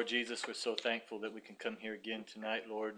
Lord Jesus, we're so thankful that we can come here again tonight, Lord.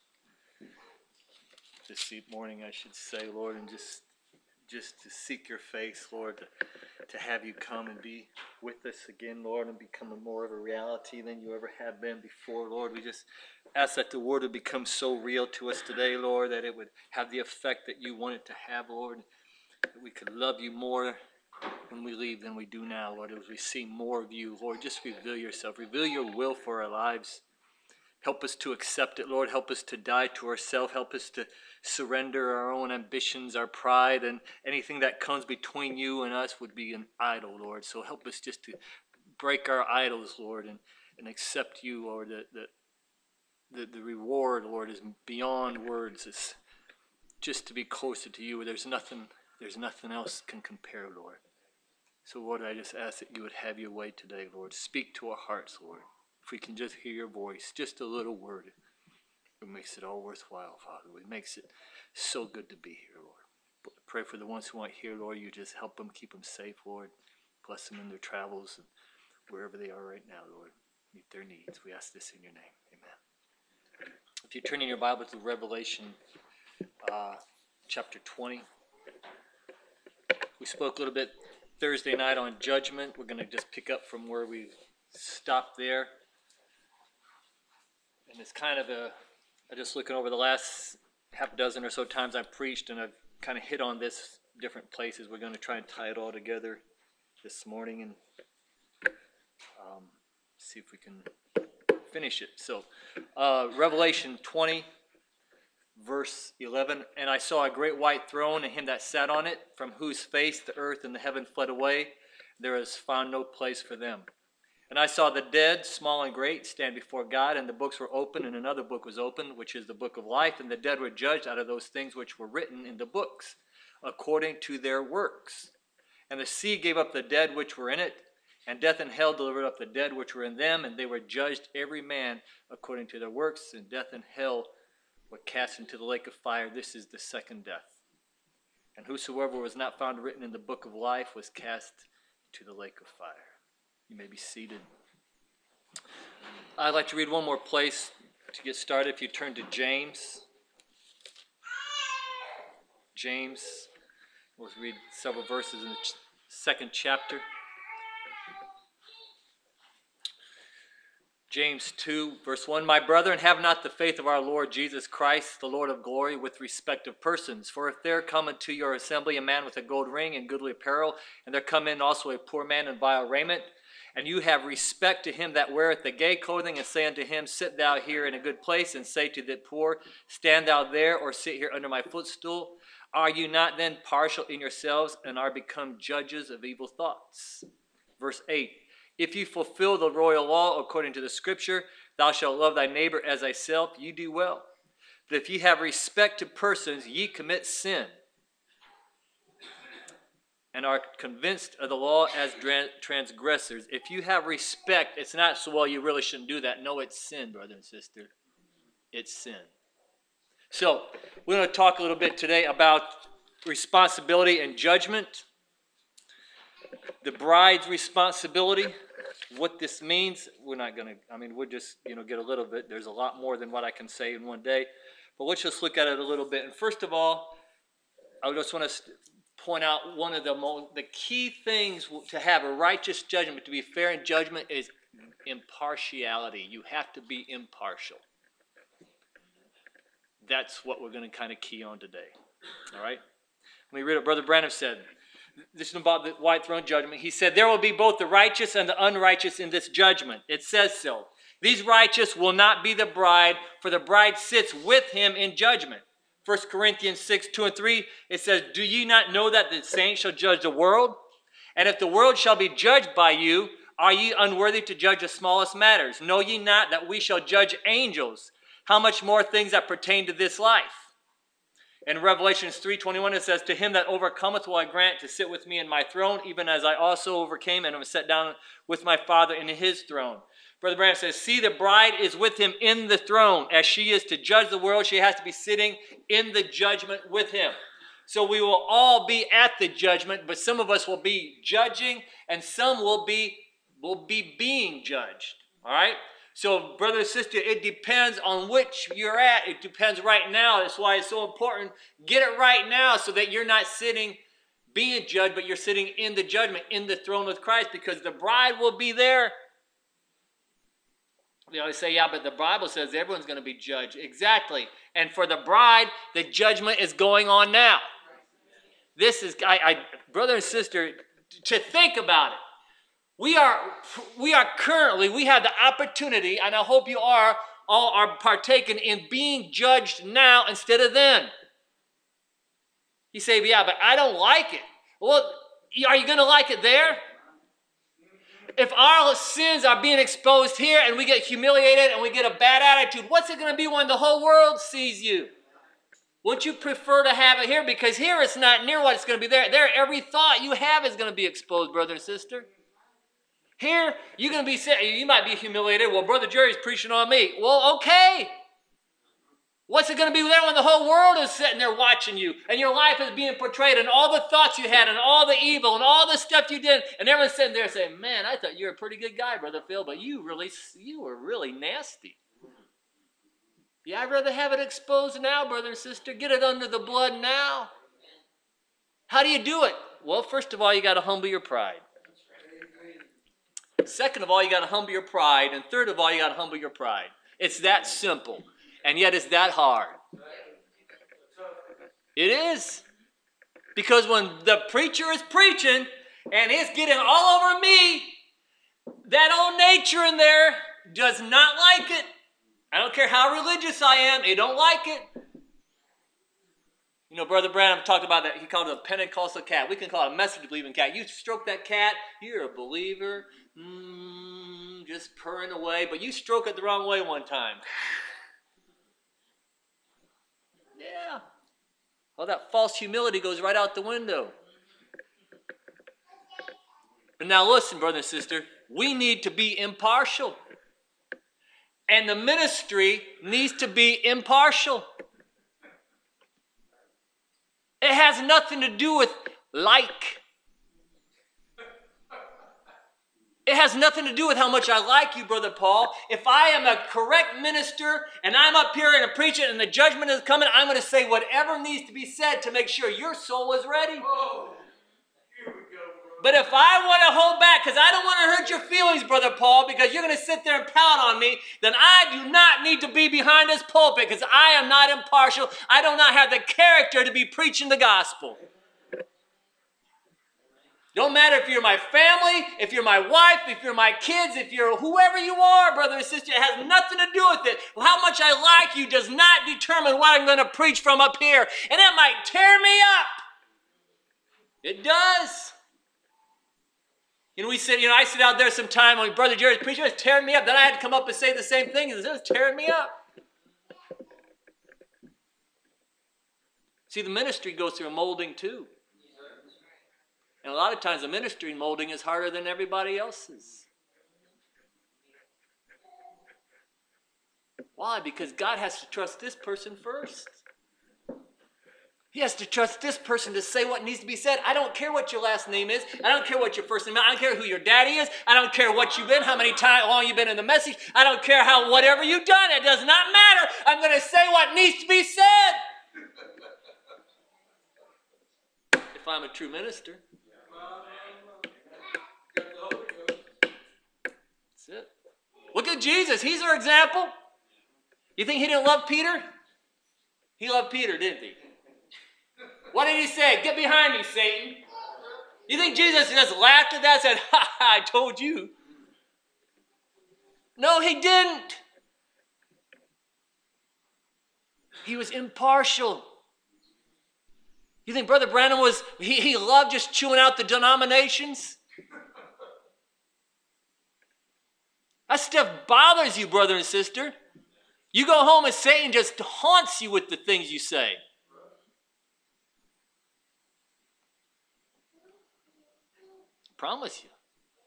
This morning, I should say, Lord, and just to seek your face, Lord, to have you come and be with us again, Lord, and become more of a reality than you ever have been before, Lord. We just ask that the word would become so real to us today, Lord, that it would have the effect that you want it to have, Lord, that we could love you more when we leave than we do now, Lord, as we see more of you, Lord. Just reveal yourself. Reveal your will for our lives. Help us to accept it, Lord. Help us to die to ourselves. Help us to surrender our own ambitions, our pride, and anything that comes between you and us would be an idol, Lord. So help us just to break our idols, Lord, and accept you, Lord. The reward, Lord, is beyond words. It's just to be closer to you. There's nothing else can compare, Lord. So, Lord, I just ask that you would have your way today, Lord. Speak to our hearts, Lord. If we can just hear your voice, just a little word, it makes it all worthwhile, Father. It makes it so good to be here, Lord. But I pray for the ones who aren't here, Lord. You just help them, keep them safe, Lord. Bless them in their travels and wherever they are right now, Lord. Meet their needs. We ask this in your name. Amen. If you turn in your Bible to Revelation chapter 20. We spoke a little bit Thursday night on judgment. We're going to just pick up from where we stopped there. And it's kind of I'm just looking over the last half a dozen or so times I've preached, and I've kind of hit on this different places. We're going to try and tie it all together this morning and see if we can finish it. So, Revelation 20, verse 11, and I saw a great white throne and him that sat on it, from whose face the earth and the heaven fled away. There is found no place for them. And I saw the dead, small and great, stand before God, and the books were open, and another book was opened, which is the book of life, and the dead were judged out of those things which were written in the books, according to their works. And the sea gave up the dead which were in it, and death and hell delivered up the dead which were in them, and they were judged every man according to their works, and death and hell were cast into the lake of fire. This is the second death. And whosoever was not found written in the book of life was cast into the lake of fire. You may be seated. I'd like to read one more place to get started. If you turn to James. James, we'll read several verses in the second chapter. James 2, verse 1, My brethren, have not the faith of our Lord Jesus Christ, the Lord of glory, with respect of persons. For if there come into your assembly a man with a gold ring and goodly apparel, and there come in also a poor man in vile raiment, and you have respect to him that weareth the gay clothing, and say unto him, Sit thou here in a good place, and say to the poor, Stand thou there, or sit here under my footstool, are you not then partial in yourselves, and are become judges of evil thoughts? Verse 8, If you fulfill the royal law according to the scripture, thou shalt love thy neighbor as thyself, you do well. But if ye have respect to persons, ye commit sin, and are convinced of the law as transgressors. If you have respect, it's not so, well, you really shouldn't do that. No, it's sin, brother and sister. It's sin. So, we're going to talk a little bit today about responsibility and judgment. The bride's responsibility, what this means. We're not going to, we'll just, get a little bit. There's a lot more than what I can say in one day. But let's just look at it a little bit. And first of all, I just want to point out one of the key things to have a righteous judgment, to be fair in judgment, is impartiality. You have to be impartial. That's what we're going to kind of key on today. All right? Let me read what Brother Branham said. This is about the white throne judgment. He said, there will be both the righteous and the unrighteous in this judgment. It says so. These righteous will not be the bride, for the bride sits with him in judgment. 1 Corinthians 6, 2 and 3, it says, Do ye not know that the saints shall judge the world? And if the world shall be judged by you, are ye unworthy to judge the smallest matters? Know ye not that we shall judge angels? How much more things that pertain to this life? In Revelation 3:21, it says, To him that overcometh will I grant to sit with me in my throne, even as I also overcame and was set down with my Father in his throne. Brother Branham says, see, the bride is with him in the throne. As she is to judge the world, she has to be sitting in the judgment with him. So we will all be at the judgment, but some of us will be judging, and some will be being judged. All right? So, brother and sister, it depends on which you're at. It depends right now. That's why it's so important. Get it right now so that you're not sitting being judged, but you're sitting in the judgment, in the throne with Christ, because the bride will be there. They always say, yeah, but the Bible says everyone's going to be judged. Exactly. And for the bride, the judgment is going on now. This is, brother and sister, to think about it. We have the opportunity, and I hope you all are partaking in being judged now instead of then. You say, yeah, but I don't like it. Well, are you going to like it there? If our sins are being exposed here and we get humiliated and we get a bad attitude, what's it going to be when the whole world sees you? Wouldn't you prefer to have it here? Because here it's not near what it's going to be there. There, every thought you have is going to be exposed, brother and sister. Here, you're going to be you might be humiliated. Well, Brother Jerry's preaching on me. Well, okay. What's it going to be there when the whole world is sitting there watching you and your life is being portrayed and all the thoughts you had and all the evil and all the stuff you did, and everyone's sitting there saying, man, I thought you were a pretty good guy, Brother Phil, but you were really nasty. Yeah, I'd rather have it exposed now, brother and sister. Get it under the blood now. How do you do it? Well, first of all, you got to humble your pride. Second of all, you got to humble your pride. And third of all, you got to humble your pride. It's that simple. And yet it's that hard. It is. Because when the preacher is preaching and it's getting all over me, that old nature in there does not like it. I don't care how religious I am, it don't like it. You know, Brother Branham talked about that. He called it a Pentecostal cat. We can call it a message-believing cat. You stroke that cat, you're a believer. Just purring away. But you stroke it the wrong way one time. Yeah. Well, that false humility goes right out the window. But now listen, brother and sister. We need to be impartial. And the ministry needs to be impartial. It has nothing to do with like. It has nothing to do with how much I like you, Brother Paul. If I am a correct minister and I'm up here and I'm preaching and the judgment is coming, I'm going to say whatever needs to be said to make sure your soul is ready. Oh, here we go, bro. But if I want to hold back, because I don't want to hurt your feelings, Brother Paul, because you're going to sit there and pout on me, then I do not need to be behind this pulpit because I am not impartial. I do not have the character to be preaching the gospel. Don't matter if you're my family, if you're my wife, if you're my kids, if you're whoever you are, brother and sister, it has nothing to do with it. How much I like you does not determine what I'm going to preach from up here. And it might tear me up. It does. I sit out there sometime when Brother Jerry's preaching, it was tearing me up. Then I had to come up and say the same thing. It was tearing me up. See, the ministry goes through a molding too. And a lot of times the ministry molding is harder than everybody else's. Why? Because God has to trust this person first. He has to trust this person to say what needs to be said. I don't care what your last name is. I don't care what your first name is. I don't care who your daddy is. I don't care what you've been, how long you've been in the message. I don't care whatever you've done. It does not matter. I'm going to say what needs to be said. If I'm a true minister. That's it. Look at Jesus. He's our example. You think he didn't love Peter? He loved Peter, didn't he? What did he say? Get behind me, Satan. You think Jesus just laughed at that and said, ha ha, I told you? No, he didn't. He was impartial. You think Brother Branham he loved just chewing out the denominations? That stuff bothers you, brother and sister. You go home and Satan just haunts you with the things you say. I promise you.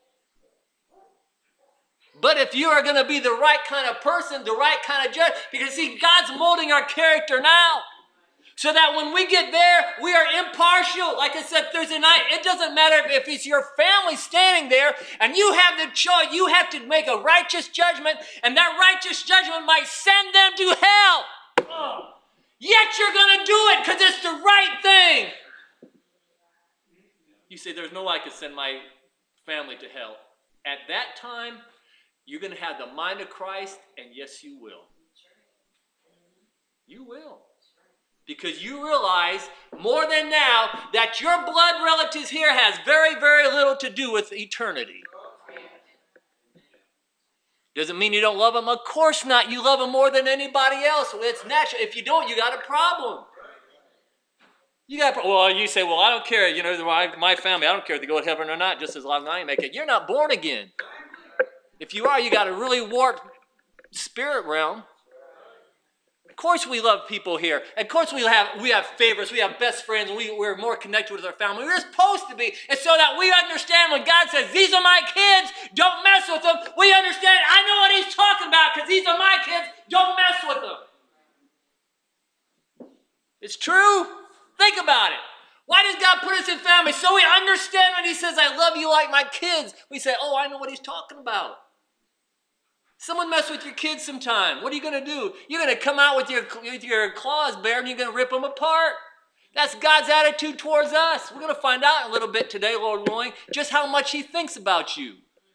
But if you are going to be the right kind of person, the right kind of judge, because see, God's molding our character now. So that when we get there, we are impartial. Like I said Thursday night, it doesn't matter if it's your family standing there and you have the choice. You have to make a righteous judgment, and that righteous judgment might send them to hell. Yet you're going to do it because it's the right thing. You say, there's no way I could send my family to hell. At that time, you're going to have the mind of Christ, and yes, you will. You will. Because you realize more than now that your blood relatives here has very, very little to do with eternity. Doesn't mean you don't love them. Of course not. You love them more than anybody else. It's natural. If you don't, you got a problem. Well, you say, well, I don't care. You know, my family, I don't care if they go to heaven or not, just as long as I make it. You're not born again. If you are, you got a really warped spirit realm. Of course we love people here. Of course we have favorites. We have best friends. We're more connected with our family. We're supposed to be. And so that we understand when God says, these are my kids, don't mess with them. We understand, I know what he's talking about because these are my kids, don't mess with them. It's true. Think about it. Why does God put us in family? So we understand when he says, I love you like my kids. We say, oh, I know what he's talking about. Someone mess with your kids sometime. What are you going to do? You're going to come out with your claws bare and you're going to rip them apart. That's God's attitude towards us. We're going to find out a little bit today, Lord willing, just how much he thinks about you.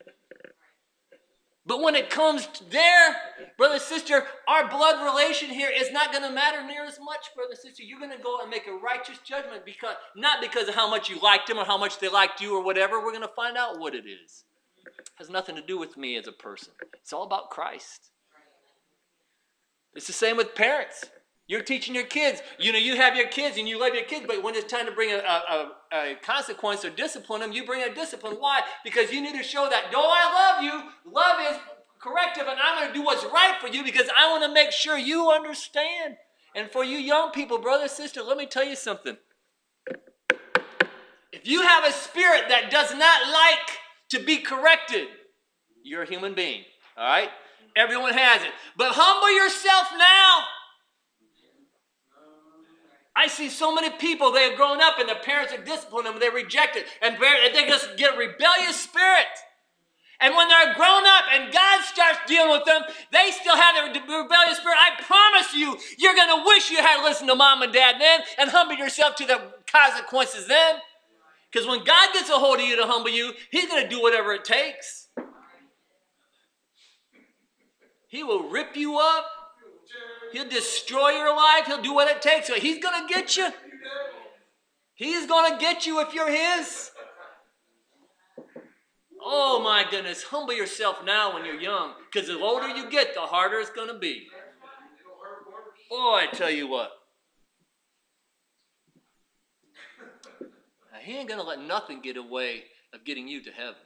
But when it comes to there, brother, sister, our blood relation here is not going to matter near as much, brother, sister. You're going to go and make a righteous judgment not because of how much you liked them or how much they liked you or whatever. We're going to find out what it is. Has nothing to do with me as a person. It's all about Christ. It's the same with parents. You're teaching your kids. You know, you have your kids and you love your kids, but when it's time to bring a consequence or discipline them, you bring a discipline. Why? Because you need to show that, though I love you, love is corrective, and I'm going to do what's right for you because I want to make sure you understand. And for you young people, brother, sister, let me tell you something. If you have a spirit that does not like to be corrected, you're a human being, all right? Everyone has it. But humble yourself now. I see so many people, they have grown up and their parents are disciplining them, they reject it, and they just get a rebellious spirit. And when they're grown up and God starts dealing with them, they still have their rebellious spirit. I promise you, you're going to wish you had listened to mom and dad then and humble yourself to the consequences then. Because when God gets a hold of you to humble you, he's going to do whatever it takes. He will rip you up. He'll destroy your life. He'll do what it takes. So he's going to get you. He's going to get you if you're his. Oh my goodness. Humble yourself now when you're young. Because the older you get, the harder it's going to be. Boy, I tell you what. He ain't going to let nothing get away of getting you to heaven.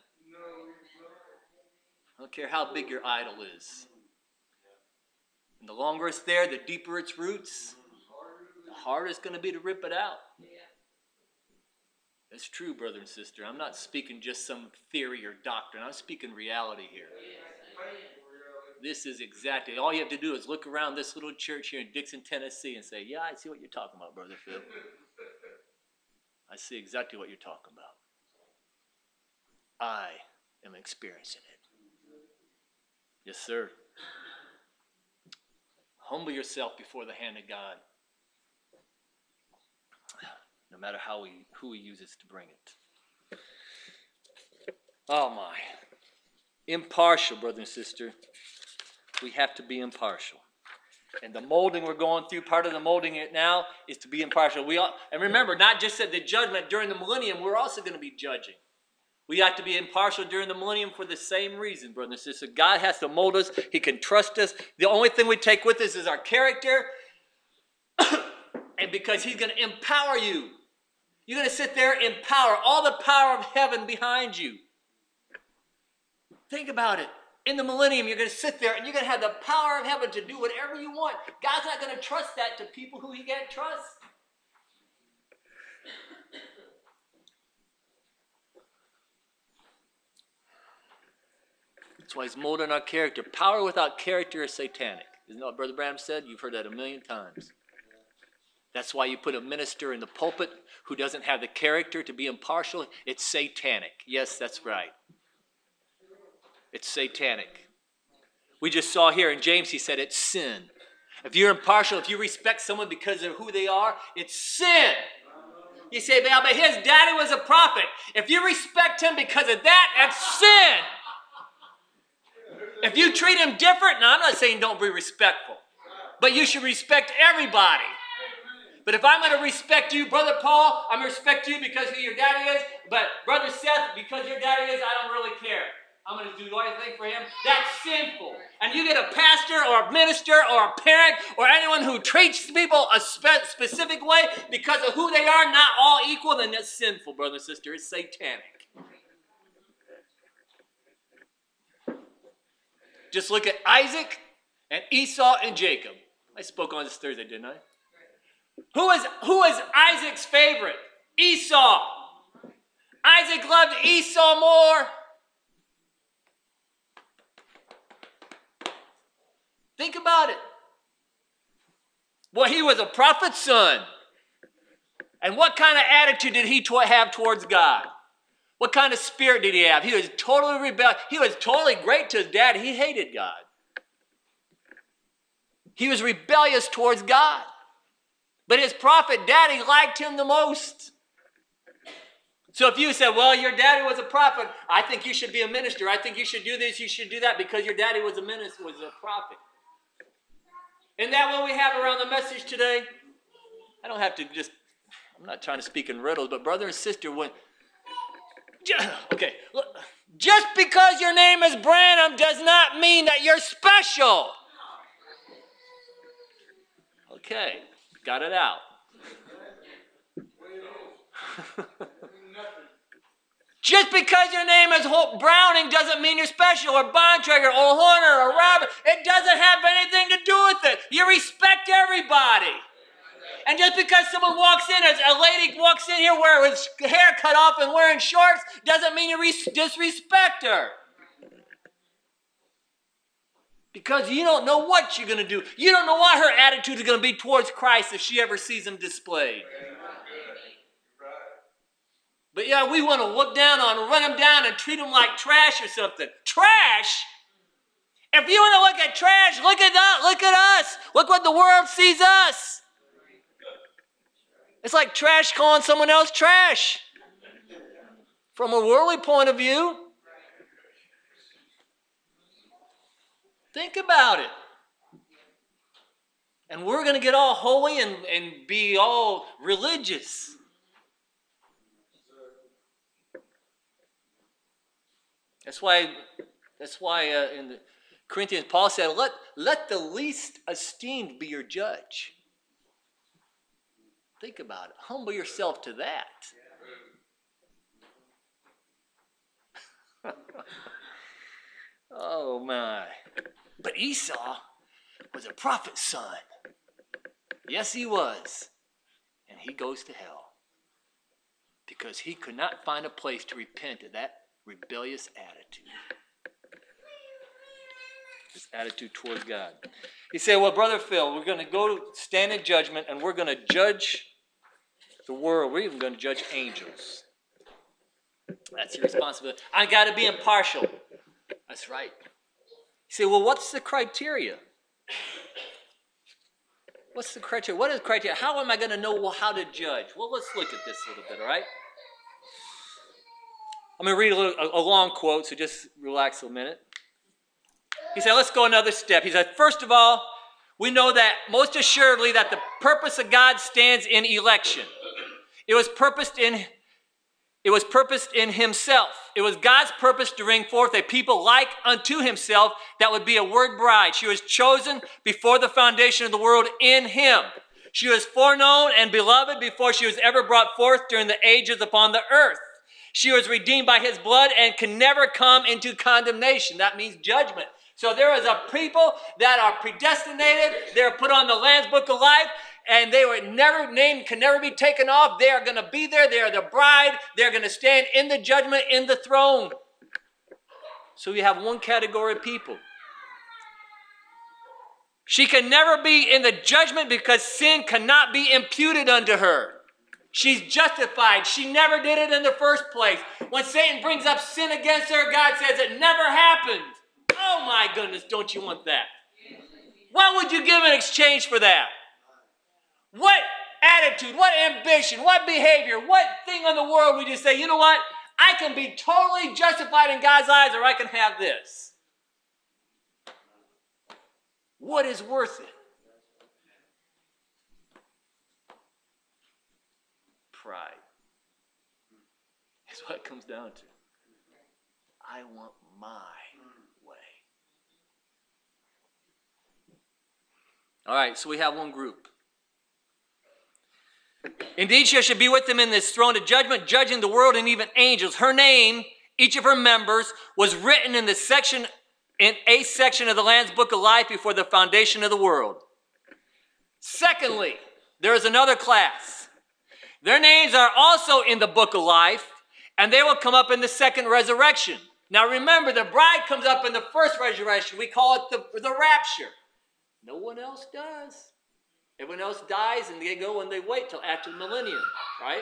I don't care how big your idol is. And the longer it's there, the deeper its roots, the harder it's going to be to rip it out. That's true, brother and sister. I'm not speaking just some theory or doctrine. I'm speaking reality here. This is exactly, all you have to do is look around this little church here in Dixon, Tennessee and say, yeah, I see what you're talking about, Brother Phil. I see exactly what you're talking about. I am experiencing it. Yes, sir. Humble yourself before the hand of God. No matter who he uses to bring it. Oh my. Impartial, brother and sister. We have to be impartial. And the molding we're going through, part of the molding it now is to be impartial. And remember, not just at the judgment during the millennium, we're also going to be judging. We have to be impartial during the millennium for the same reason, brother and sister. God has to mold us. He can trust us. The only thing we take with us is our character. And because he's going to empower you. You're going to sit there in power, all the power of heaven behind you. Think about it. In the millennium, you're going to sit there and you're going to have the power of heaven to do whatever you want. God's not going to trust that to people who he can't trust. That's why he's molding our character. Power without character is satanic. Isn't that what Brother Branham said? You've heard that a million times. That's why you put a minister in the pulpit who doesn't have the character to be impartial. It's satanic. Yes, that's right. It's satanic. We just saw here in James, he said it's sin. If you're impartial, if you respect someone because of who they are, it's sin. You say, but his daddy was a prophet. If you respect him because of that, that's sin. If you treat him different, now I'm not saying don't be respectful, but you should respect everybody. But if I'm going to respect you, Brother Paul, I'm going to respect you because who your daddy is, but Brother Seth, because your daddy is, I don't really care. I'm going to do anything for him. That's sinful. And you get a pastor or a minister or a parent or anyone who treats people a specific way because of who they are, not all equal, then that's sinful, brother and sister. It's satanic. Just look at Isaac and Esau and Jacob. I spoke on this Thursday, didn't I? Who is Isaac's favorite? Esau. Isaac loved Esau more. Think about it. Well, he was a prophet's son. And what kind of attitude did he have towards God? What kind of spirit did he have? He was totally rebellious. He was totally great to his dad. He hated God. He was rebellious towards God. But his prophet daddy liked him the most. So if you said, well, your daddy was a prophet, I think you should be a minister. I think you should do this, you should do that because your daddy was a minister, was a prophet. Isn't that what we have around the message today? I don't have to I'm not trying to speak in riddles, but brother and sister, okay, look, just because your name is Branham does not mean that you're special. Okay, got it out. Just because your name is Browning doesn't mean you're special, or Bontrager, or Horner, or Robert. It doesn't have anything to do with it. You respect everybody. And just because someone walks in, as a lady walks in here with hair cut off and wearing shorts, doesn't mean you disrespect her. Because you don't know what you're going to do. You don't know what her attitude is going to be towards Christ if she ever sees him displayed. But yeah, we want to look down on him, run him down and treat him like trash or something. Trash? If you want to look at trash, look at us. Look what the world sees us. It's like trash calling someone else trash. From a worldly point of view. Think about it. And we're going to get all holy and be all religious. That's why in the Corinthians, Paul said, let the least esteemed be your judge. Think about it. Humble yourself to that. Oh, my. But Esau was a prophet's son. Yes, he was. And he goes to hell. Because he could not find a place to repent of that rebellious attitude. His attitude towards God. He said, well, Brother Phil, we're going to go stand in judgment and we're going to judge the world. We're even going to judge angels. That's your responsibility. I got to be impartial. That's right. You say, well, what's the criteria? What's the criteria? What is the criteria? How am I going to know how to judge? Well, let's look at this a little bit, all right? I'm going to read a long quote, so just relax a minute. He said, let's go another step. He said, first of all, we know that most assuredly that the purpose of God stands in election. It was purposed in himself. It was God's purpose to bring forth a people like unto himself that would be a word bride. She was chosen before the foundation of the world in him. She was foreknown and beloved before she was ever brought forth during the ages upon the earth. She was redeemed by his blood and can never come into condemnation. That means judgment. So there is a people that are predestinated. They're put on the Lamb's Book of Life, and they were never named, can never be taken off. They are going to be there. They are the bride. They're going to stand in the judgment, in the throne. So we have one category of people. She can never be in the judgment because sin cannot be imputed unto her. She's justified. She never did it in the first place. When Satan brings up sin against her, God says it never happened. Oh my goodness, don't you want that? What would you give in exchange for that? What attitude, what ambition, what behavior, what thing in the world would you say, you know what? I can be totally justified in God's eyes, or I can have this. What is worth it? Pride is what it comes down to. I want my way. All right, so we have one group. Indeed, she should be with them in this throne of judgment, judging the world and even angels. Her name, each of her members, was written in a section of the Lamb's Book of Life before the foundation of the world. Secondly, there is another class. Their names are also in the Book of Life, and they will come up in the second resurrection. Now remember, the bride comes up in the first resurrection. We call it the rapture. No one else does. Everyone else dies and they go and they wait till after the millennium, right?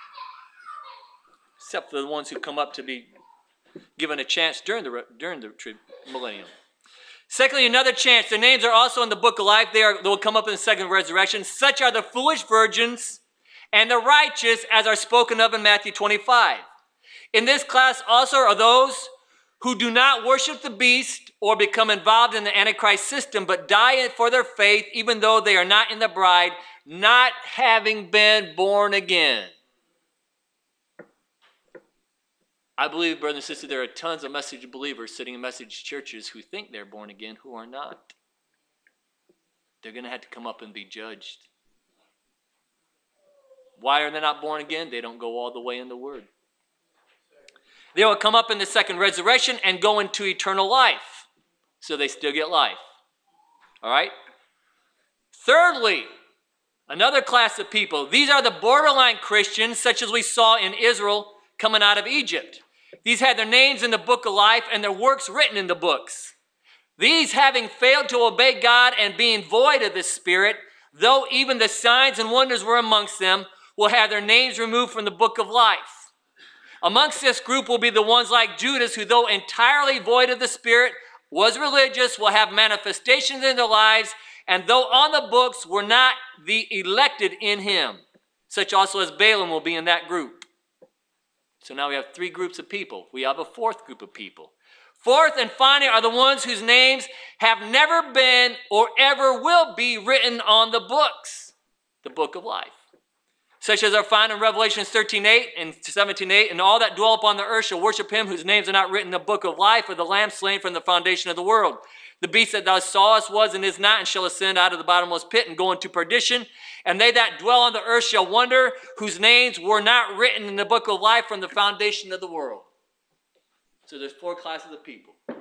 Except for the ones who come up to be given a chance during the millennium. Secondly, another chance. Their names are also in the Book of Life. They will come up in the second resurrection. Such are the foolish virgins and the righteous, as are spoken of in Matthew 25. In this class also are those who do not worship the beast or become involved in the Antichrist system, but die for their faith, even though they are not in the bride, not having been born again. I believe, brothers and sisters, there are tons of message believers sitting in message churches who think they're born again, who are not. They're going to have to come up and be judged. Why are they not born again? They don't go all the way in the Word. They will come up in the second resurrection and go into eternal life. So they still get life. All right? Thirdly, another class of people. These are the borderline Christians, such as we saw in Israel coming out of Egypt. These had their names in the Book of Life and their works written in the books. These, having failed to obey God and being void of the Spirit, though even the signs and wonders were amongst them, will have their names removed from the Book of Life. Amongst this group will be the ones like Judas, who though entirely void of the Spirit, was religious, will have manifestations in their lives, and though on the books were not the elected in him. Such also as Balaam will be in that group. So now we have three groups of people. We have a fourth group of people. Fourth and finally are the ones whose names have never been or ever will be written on the books, the Book of Life. Such as are found in Revelation 13:8 and 17:8, and all that dwell upon the earth shall worship him whose names are not written in the book of life, or the Lamb slain from the foundation of the world. The beast that thou sawest was and is not, and shall ascend out of the bottomless pit and go into perdition. And they that dwell on the earth shall wonder, whose names were not written in the book of life from the foundation of the world. So there's four classes of people. All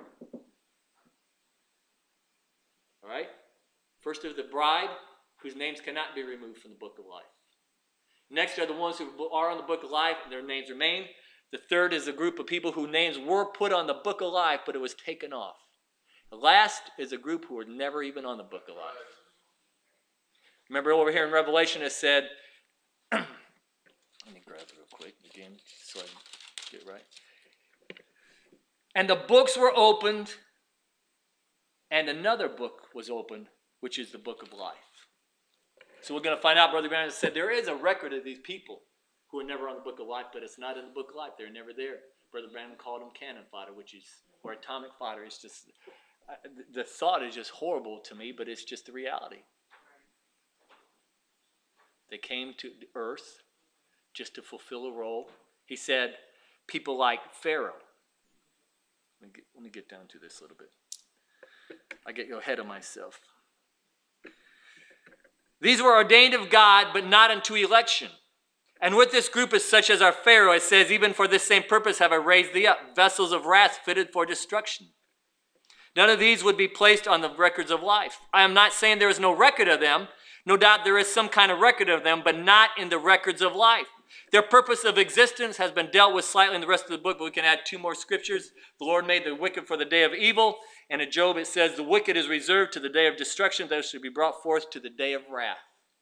right? First, there's the bride, whose names cannot be removed from the book of life. Next are the ones who are on the book of life, and their names remain. The third is a group of people whose names were put on the book of life, but it was taken off. The last is a group who were never even on the book of life. Remember over here in Revelation it said, let me grab it real quick again so I can get it right. And the books were opened, and another book was opened, which is the book of life. So we're going to find out, Brother Branham said, there is a record of these people who are never on the book of life, but it's not in the book of life. They're never there. Brother Branham called them cannon fodder, or atomic fodder. It's just, the thought is just horrible to me, but it's just the reality. They came to the earth just to fulfill a role. He said, people like Pharaoh. Let me get down to this a little bit. I get ahead of myself. These were ordained of God, but not unto election. And with this group is such as our Pharaoh, it says, even for this same purpose have I raised thee up, vessels of wrath fitted for destruction. None of these would be placed on the records of life. I am not saying there is no record of them. No doubt there is some kind of record of them, but not in the records of life. Their purpose of existence has been dealt with slightly in the rest of the book, but we can add 2 more scriptures. The Lord made the wicked for the day of evil. And in Job it says, the wicked is reserved to the day of destruction. They should be brought forth to the day of wrath.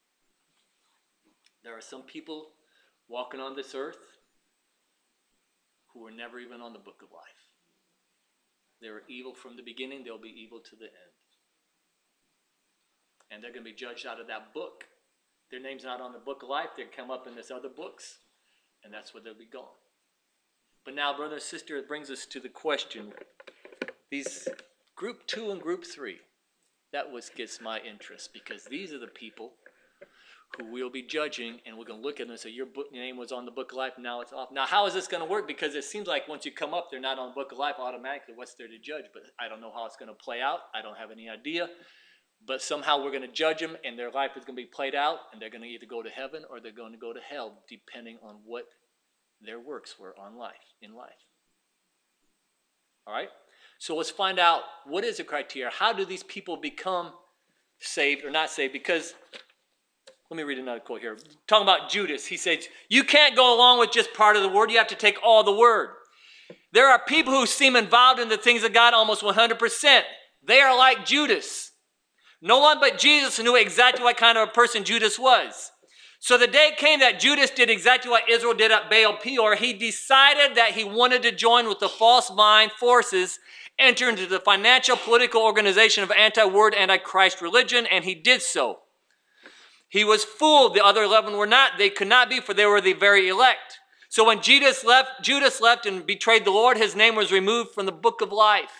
There are some people walking on this earth who were never even on the book of life. They were evil from the beginning. They'll be evil to the end. And they're going to be judged out of that book. Their name's not on the book of life. They'll come up in this other books. And that's where they'll be gone. But now, brother and sister, it brings us to the question. These group 2 and group 3. That gets my interest. Because these are the people who we'll be judging, and we're going to look at them and say, your name was on the book of life, now it's off. Now, how is this going to work? Because it seems like once you come up, they're not on the book of life automatically. What's there to judge? But I don't know how it's going to play out. I don't have any idea. But somehow we're going to judge them, and their life is going to be played out, and they're going to either go to heaven or they're going to go to hell, depending on what their works were in life. All right? So let's find out, what is the criteria? How do these people become saved or not saved? Because let me read another quote here. Talking about Judas, he says, you can't go along with just part of the word. You have to take all the word. There are people who seem involved in the things of God almost 100%. They are like Judas. No one but Jesus knew exactly what kind of a person Judas was. So the day came that Judas did exactly what Israel did at Baal Peor. He decided that he wanted to join with the false mind forces, enter into the financial political organization of anti-word, anti-Christ religion, and he did so. He was fooled. The other 11 were not. They could not be, for they were the very elect. So when Judas left and betrayed the Lord, his name was removed from the book of life.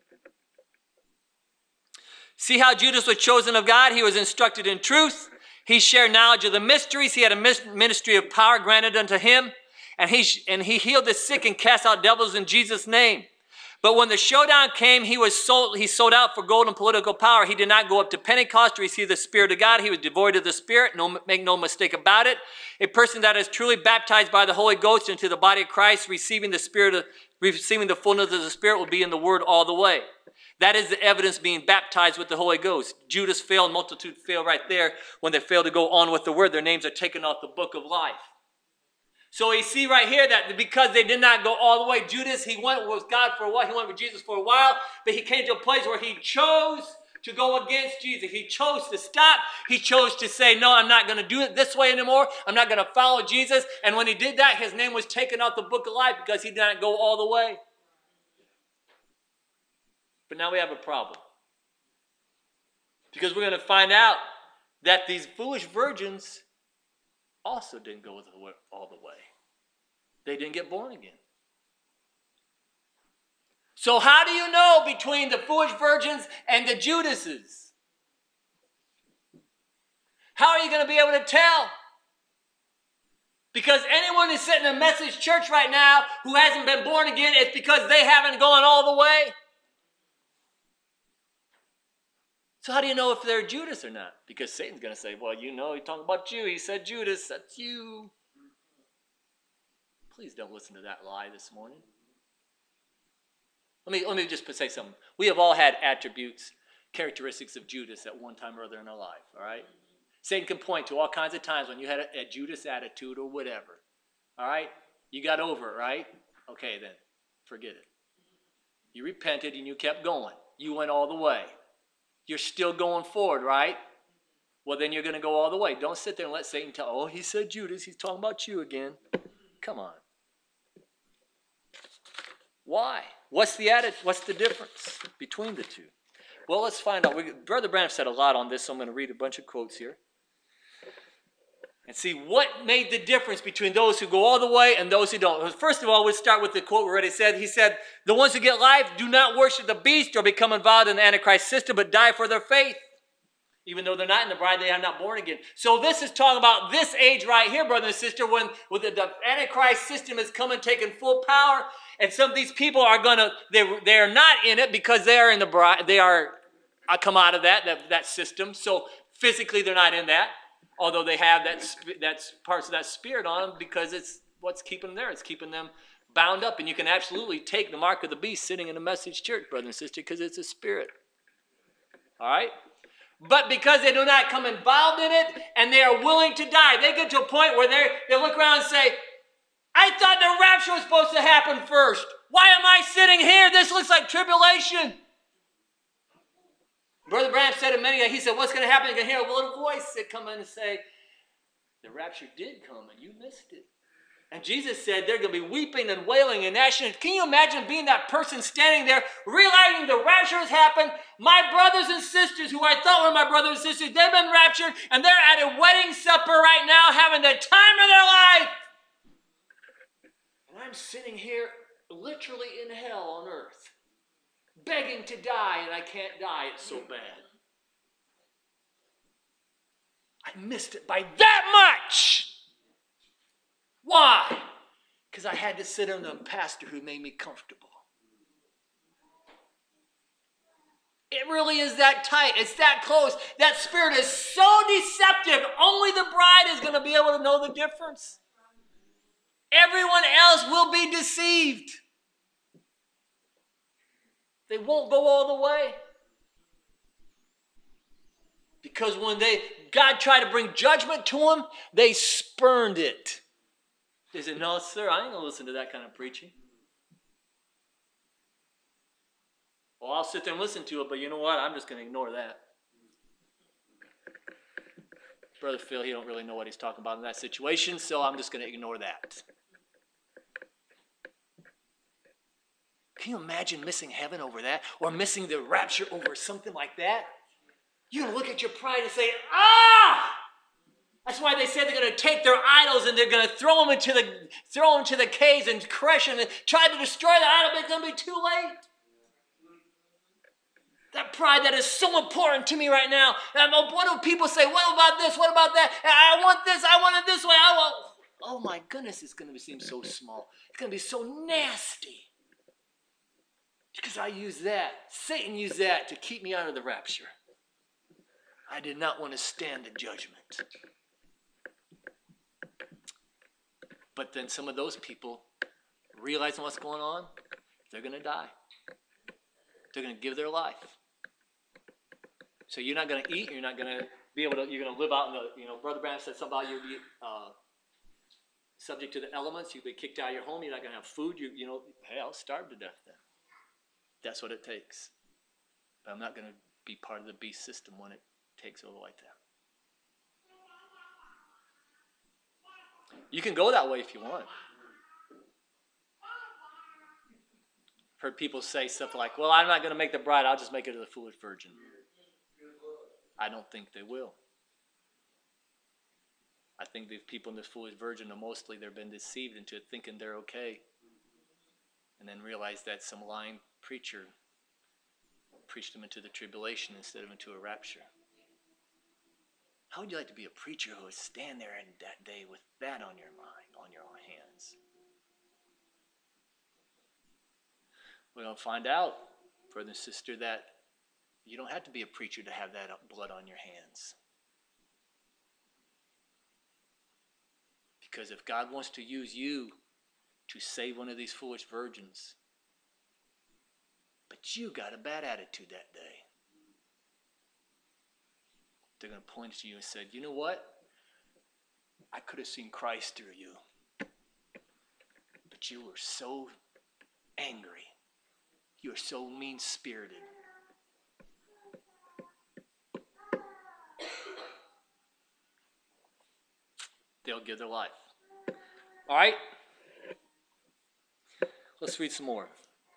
See how Judas was chosen of God? He was instructed in truth. He shared knowledge of the mysteries. He had a ministry of power granted unto him. And he healed the sick and cast out devils in Jesus' name. But when the showdown came, he sold out for gold and political power. He did not go up to Pentecost to receive the Spirit of God. He was devoid of the Spirit. Make no mistake about it. A person that is truly baptized by the Holy Ghost into the body of Christ, receiving the fullness of the Spirit, will be in the Word all the way. That is the evidence being baptized with the Holy Ghost. Judas failed, multitude failed right there. When they failed to go on with the Word, their names are taken off the book of life. So we see right here that because they did not go all the way, Judas, he went with God for a while. He went with Jesus for a while, but he came to a place where he chose to go against Jesus. He chose to stop. He chose to say, no, I'm not going to do it this way anymore. I'm not going to follow Jesus. And when he did that, his name was taken off the book of life because he did not go all the way. But now we have a problem. Because we're going to find out that these foolish virgins also didn't go all the way. They didn't get born again. So how do you know between the foolish virgins and the Judases? How are you going to be able to tell? Because anyone who's sitting in a message church right now who hasn't been born again, it's because they haven't gone all the way. So how do you know if they're Judas or not? Because Satan's going to say, well, you know, he's talking about you. He said Judas, that's you. Please don't listen to that lie this morning. Let me just say something. We have all had attributes, characteristics of Judas at one time or other in our life, all right? Satan can point to all kinds of times when you had a Judas attitude or whatever, all right? You got over it, right? Okay, then, forget it. You repented and you kept going. You went all the way. You're still going forward, right? Well, then you're going to go all the way. Don't sit there and let Satan tell, oh, he said Judas. He's talking about you again. Come on. Why? What's the difference between the two? Well, let's find out. Brother Branham said a lot on this, so I'm going to read a bunch of quotes here. And see what made the difference between those who go all the way and those who don't. First of all, we'll start with the quote we already said. He said, the ones who get life do not worship the beast or become involved in the Antichrist system, but die for their faith. Even though they're not in the bride, they are not born again. So this is talking about this age right here, brother and sister, when the Antichrist system is coming, taking full power. And some of these people are they are not in it because they are in the bride. They are come out of that system. So physically they're not in that. Although they have that's parts of that spirit on them because it's what's keeping them there. It's keeping them bound up. And you can absolutely take the mark of the beast sitting in a message church, brother and sister, because it's a spirit. All right? But because they do not come involved in it and they are willing to die, they get to a point where they look around and say, I thought the rapture was supposed to happen first. Why am I sitting here? This looks like tribulation. Brother Branham said to many, he said, what's going to happen? You're going to hear a little voice that come in and say, the rapture did come and you missed it. And Jesus said they're going to be weeping and wailing and gnashing. Can you imagine being that person standing there, realizing the rapture has happened? My brothers and sisters, who I thought were my brothers and sisters, they've been raptured, and they're at a wedding supper right now having the time of their life. And I'm sitting here literally in hell on earth, begging to die, and I can't die. It's so bad. I missed it by that much. Why? Because I had to sit under a pastor who made me comfortable. It really is that tight. It's that close. That spirit is so deceptive. Only the bride is going to be able to know the difference. Everyone else will be deceived. They won't go all the way. Because when God tried to bring judgment to them, they spurned it. They said, no, sir, I ain't going to listen to that kind of preaching. Well, I'll sit there and listen to it, but you know what? I'm just going to ignore that. Brother Phil, he don't really know what he's talking about in that situation, so I'm just going to ignore that. Can you imagine missing heaven over that? Or missing the rapture over something like that? You're going to look at your pride and say, ah! That's why they said they're going to take their idols and they're going to throw them into the caves and crush them and try to destroy the idol, but it's going to be too late. That pride that is so important to me right now. What do people say? What about this? What about that? I want this. I want it this way. Oh my goodness, it's going to seem so small. It's going to be so nasty. Because I used that. Satan used that to keep me out of the rapture. I did not want to stand the judgment. But then some of those people, realizing what's going on, they're going to die. They're going to give their life. So you're not going to eat. You're not going to be able to. You're going to live out in the. Brother Branham said something about you'll be subject to the elements. You'll be kicked out of your home. You're not going to have food. Hey, I'll starve to death then. That's what it takes. But I'm not going to be part of the beast system when it takes over like that. You can go that way if you want. I've heard people say stuff like, well, I'm not going to make the bride, I'll just make it to the foolish virgin. I don't think they will. I think the people in this foolish virgin are mostly, they've been deceived into thinking they're okay. And then realize that some lying preacher preached them into the tribulation instead of into a rapture. How would you like to be a preacher who would stand there in that day with that on your mind, on your own hands? We're going to find out, brother and sister, that you don't have to be a preacher to have that blood on your hands. Because if God wants to use you to save one of these foolish virgins, but you got a bad attitude that day, they're going to point to you and say, you know what? I could have seen Christ through you. But you were so angry. You were so mean-spirited. They'll give their life. All right? Let's read some more.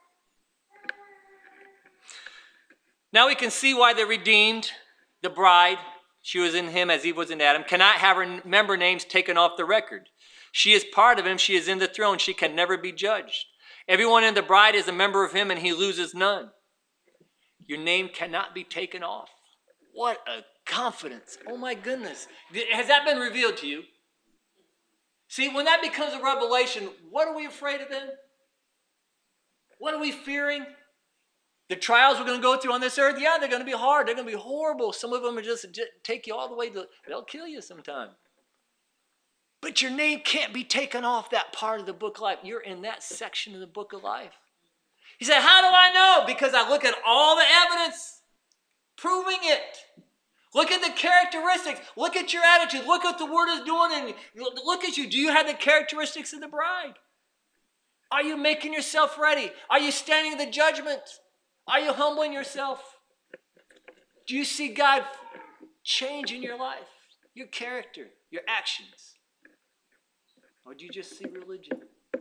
Now we can see why the redeemed, the bride, she was in him as Eve was in Adam, cannot have her member names taken off the record. She is part of him. She is in the throne. She can never be judged. Everyone in the bride is a member of him, and he loses none. Your name cannot be taken off. What a confidence. Oh my goodness. Has that been revealed to you? See, when that becomes a revelation, what are we afraid of then? What are we fearing? The trials we're going to go through on this earth, yeah, they're going to be hard. They're going to be horrible. Some of them are just take you all the way to, they'll kill you sometime. But your name can't be taken off that part of the book of life. You're in that section of the book of life. He said, how do I know? Because I look at all the evidence proving it. Look at the characteristics. Look at your attitude. Look what the word is doing. And look at you. Do you have the characteristics of the bride? Are you making yourself ready? Are you standing in the judgment? Are you humbling yourself? Do you see God change in your life, your character, your actions? Or do you just see religion?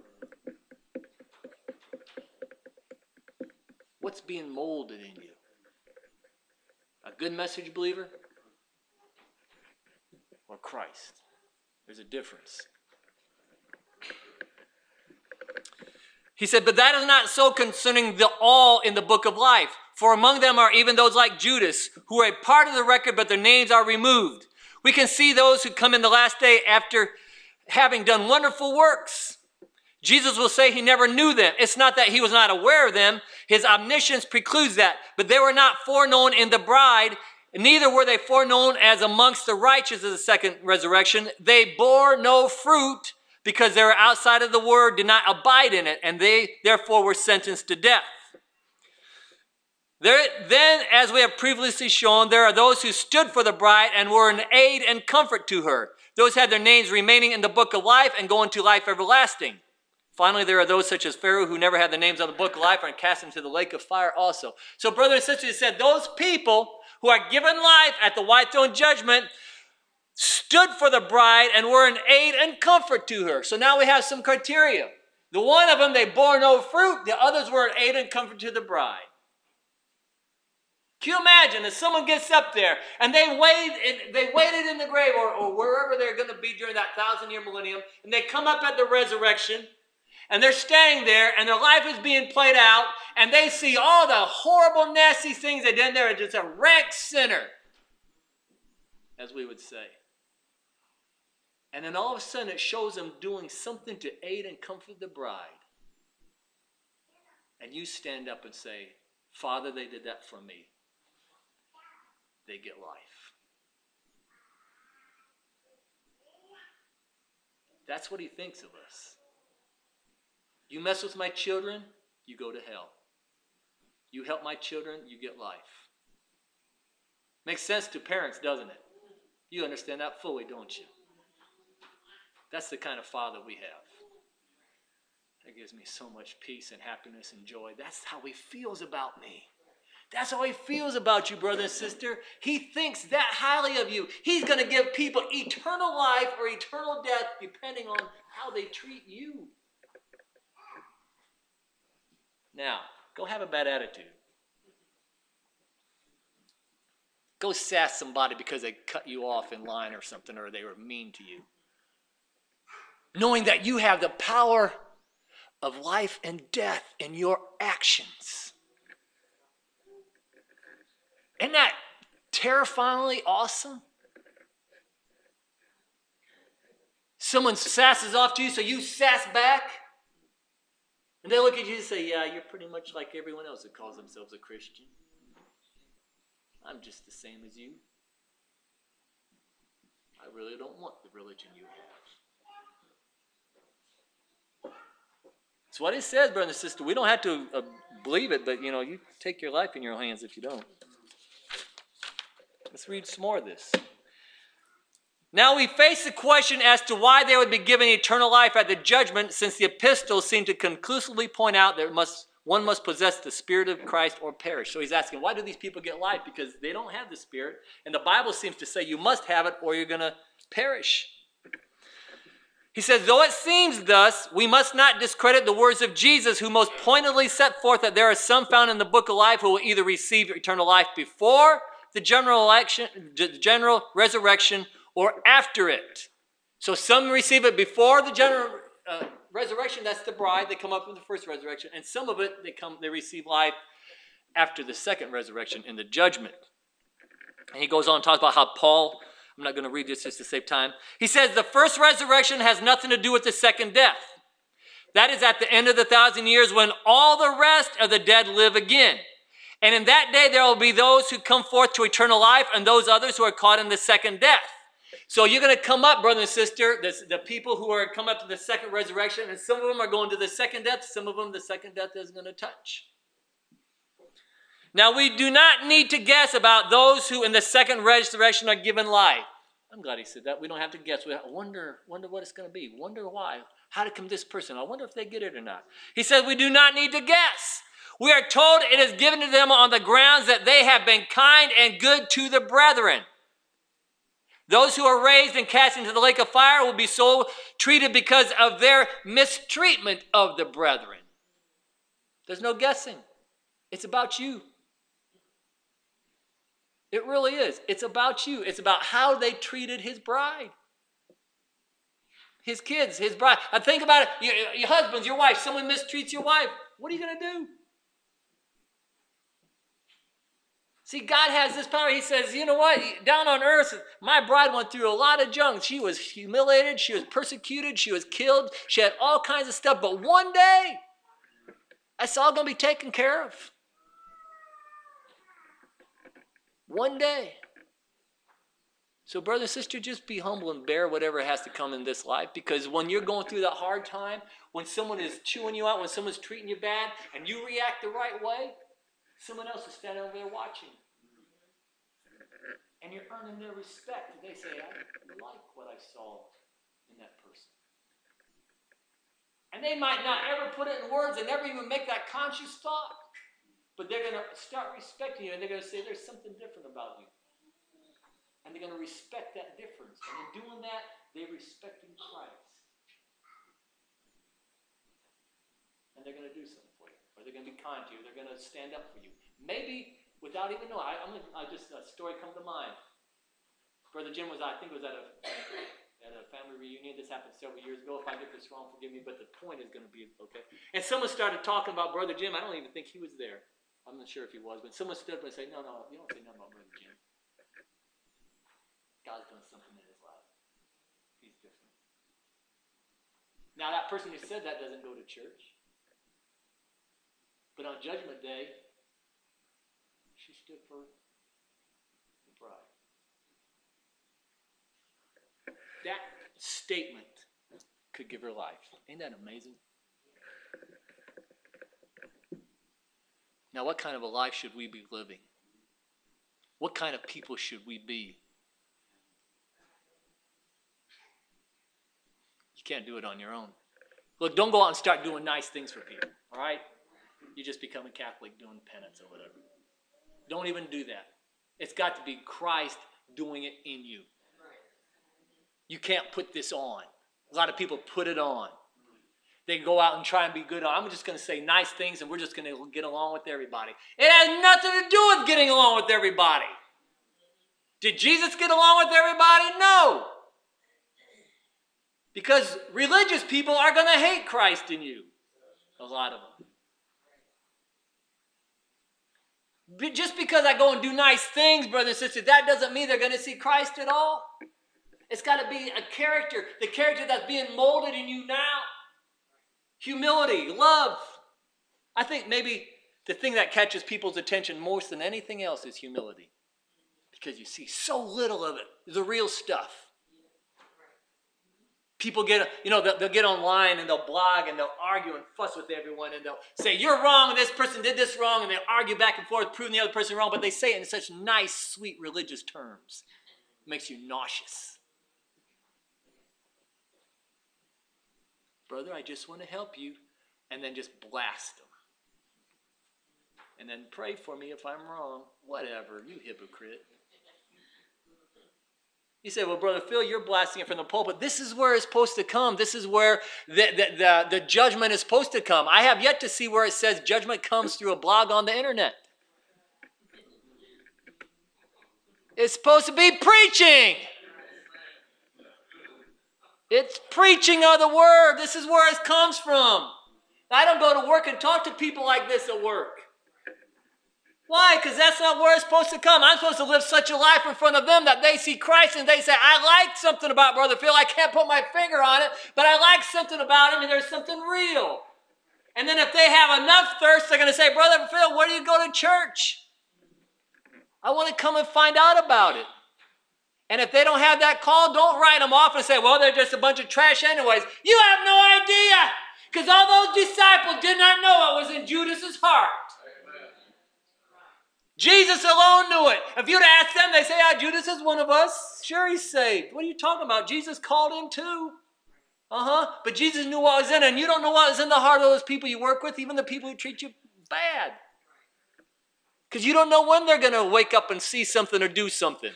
What's being molded in you? A good message believer? Or Christ? There's a difference. He said, but that is not so concerning the all in the book of life. For among them are even those like Judas, who are a part of the record, but their names are removed. We can see those who come in the last day after having done wonderful works. Jesus will say he never knew them. It's not that he was not aware of them. His omniscience precludes that. But they were not foreknown in the bride, neither were they foreknown as amongst the righteous of the second resurrection. They bore no fruit because they were outside of the word, did not abide in it, and they therefore were sentenced to death. Then, as we have previously shown, there are those who stood for the bride and were an aid and comfort to her. Those had their names remaining in the book of life and go into life everlasting. Finally, there are those such as Pharaoh who never had the names on the book of life and cast into the lake of fire also. So, brothers and sisters, it said those people who are given life at the white throne judgment stood for the bride and were an aid and comfort to her. So now we have some criteria. The one of them, they bore no fruit. The others were an aid and comfort to the bride. Can you imagine if someone gets up there and they waited in the grave or wherever they're going to be during that 1,000-year millennium, and they come up at the resurrection, and they're standing there, and their life is being played out, and they see all the horrible, nasty things they did there, just a rank sinner, as we would say. And then all of a sudden it shows them doing something to aid and comfort the bride. And you stand up and say, Father, they did that for me. They get life. That's what he thinks of us. You mess with my children, you go to hell. You help my children, you get life. Makes sense to parents, doesn't it? You understand that fully, don't you? That's the kind of father we have. That gives me so much peace and happiness and joy. That's how he feels about me. That's how he feels about you, brother and sister. He thinks that highly of you. He's going to give people eternal life or eternal death depending on how they treat you. Now, go have a bad attitude. Go sass somebody because they cut you off in line or something, or they were mean to you. Knowing that you have the power of life and death in your actions. Isn't that terrifyingly awesome? Someone sasses off to you, so you sass back. And they look at you and say, yeah, you're pretty much like everyone else that calls themselves a Christian. I'm just the same as you. I really don't want the religion you have. That's what it says, brother and sister. We don't have to believe it, but, you take your life in your hands if you don't. Let's read some more of this. Now we face the question as to why they would be given eternal life at the judgment, since the epistles seem to conclusively point out that one must possess the Spirit of Christ or perish. So he's asking, why do these people get life? Because they don't have the Spirit. And the Bible seems to say you must have it or you're going to perish. He says, though it seems thus, we must not discredit the words of Jesus, who most pointedly set forth that there are some found in the book of life who will either receive eternal life before the general resurrection or after it. So some receive it before the general resurrection. That's the bride. They come up with the first resurrection. And some of it, they receive life after the second resurrection in the judgment. And he goes on to talk about how Paul, I'm not going to read this just to save time. He says the first resurrection has nothing to do with the second death. That is at the end of the 1,000 years when all the rest of the dead live again. And in that day there will be those who come forth to eternal life and those others who are caught in the second death. So you're going to come up, brother and sister, the people who are come up to the second resurrection, and some of them are going to the second death, some of them the second death is going to touch. Now we do not need to guess about those who in the second resurrection are given life. I'm glad he said that. We don't have to guess. We wonder what it's going to be. Wonder why. How to come this person? I wonder if they get it or not. He says we do not need to guess. We are told it is given to them on the grounds that they have been kind and good to the brethren. Those who are raised and cast into the lake of fire will be so treated because of their mistreatment of the brethren. There's no guessing. It's about you. It really is. It's about you. It's about how they treated his bride. His kids, his bride. I think about it. Your husbands, your wife. Someone mistreats your wife. What are you going to do? See, God has this power. He says, you know what? Down on earth, my bride went through a lot of junk. She was humiliated. She was persecuted. She was killed. She had all kinds of stuff. But one day, it's all going to be taken care of. One day. So brother and sister, just be humble and bear whatever has to come in this life. Because when you're going through that hard time, when someone is chewing you out, when someone's treating you bad, and you react the right way, someone else is standing over there watching. And you're earning their respect. They say, I like what I saw in that person. And they might not ever put it in words and never even make that conscious thought. But they're going to start respecting you, and they're going to say, there's something different about you. And they're going to respect that difference. And in doing that, they're respecting Christ. And they're going to do something for you. Or they're going to be kind to you. They're going to stand up for you. Maybe without even knowing. A story come to mind. Brother Jim I think was at a family reunion. This happened several years ago. If I get this wrong, forgive me. But the point is going to be, okay. And someone started talking about Brother Jim. I don't even think he was there. I'm not sure if he was. But someone stood up and said, no, you don't say nothing about Brother Jim. God's done something in his life. He's different. Now, that person who said that doesn't go to church. But on Judgment Day, she stood for the bride. That statement could give her life. Ain't that amazing? Now, what kind of a life should we be living? What kind of people should we be? You can't do it on your own. Look, don't go out and start doing nice things for people, all right? You just become a Catholic doing penance or whatever. Don't even do that. It's got to be Christ doing it in you. You can't put this on. A lot of people put it on. They go out and try and be good. I'm just going to say nice things and we're just going to get along with everybody. It has nothing to do with getting along with everybody. Did Jesus get along with everybody? No. Because religious people are going to hate Christ in you. A lot of them. Just because I go and do nice things, brothers and sisters, that doesn't mean they're going to see Christ at all. It's got to be a character, the character that's being molded in you now. Humility, love. I think maybe the thing that catches people's attention most than anything else is humility. Because you see so little of it, the real stuff. People get, they'll get online and they'll blog and they'll argue and fuss with everyone and they'll say, you're wrong and this person did this wrong, and they'll argue back and forth, proving the other person wrong, but they say it in such nice, sweet religious terms. It makes you nauseous. Brother, I just want to help you, and then just blast them. And then pray for me if I'm wrong. Whatever, you hypocrite. You say, well, Brother Phil, you're blasting it from the pulpit. This is where it's supposed to come. This is where the judgment is supposed to come. I have yet to see where it says judgment comes through a blog on the internet. It's supposed to be preaching. It's preaching of the word. This is where it comes from. I don't go to work and talk to people like this at work. Why? Because that's not where it's supposed to come. I'm supposed to live such a life in front of them that they see Christ and they say, I like something about Brother Phil. I can't put my finger on it, but I like something about him and there's something real. And then if they have enough thirst, they're going to say, Brother Phil, where do you go to church? I want to come and find out about it. And if they don't have that call, don't write them off and say, well, they're just a bunch of trash anyways. You have no idea. Because all those disciples did not know what was in Judas's heart. Jesus alone knew it. If you'd asked them, they say, Judas is one of us. Sure, he's saved. What are you talking about? Jesus called him too. But Jesus knew what was in it, and you don't know what is in the heart of those people you work with, even the people who treat you bad. Because you don't know when they're going to wake up and see something or do something.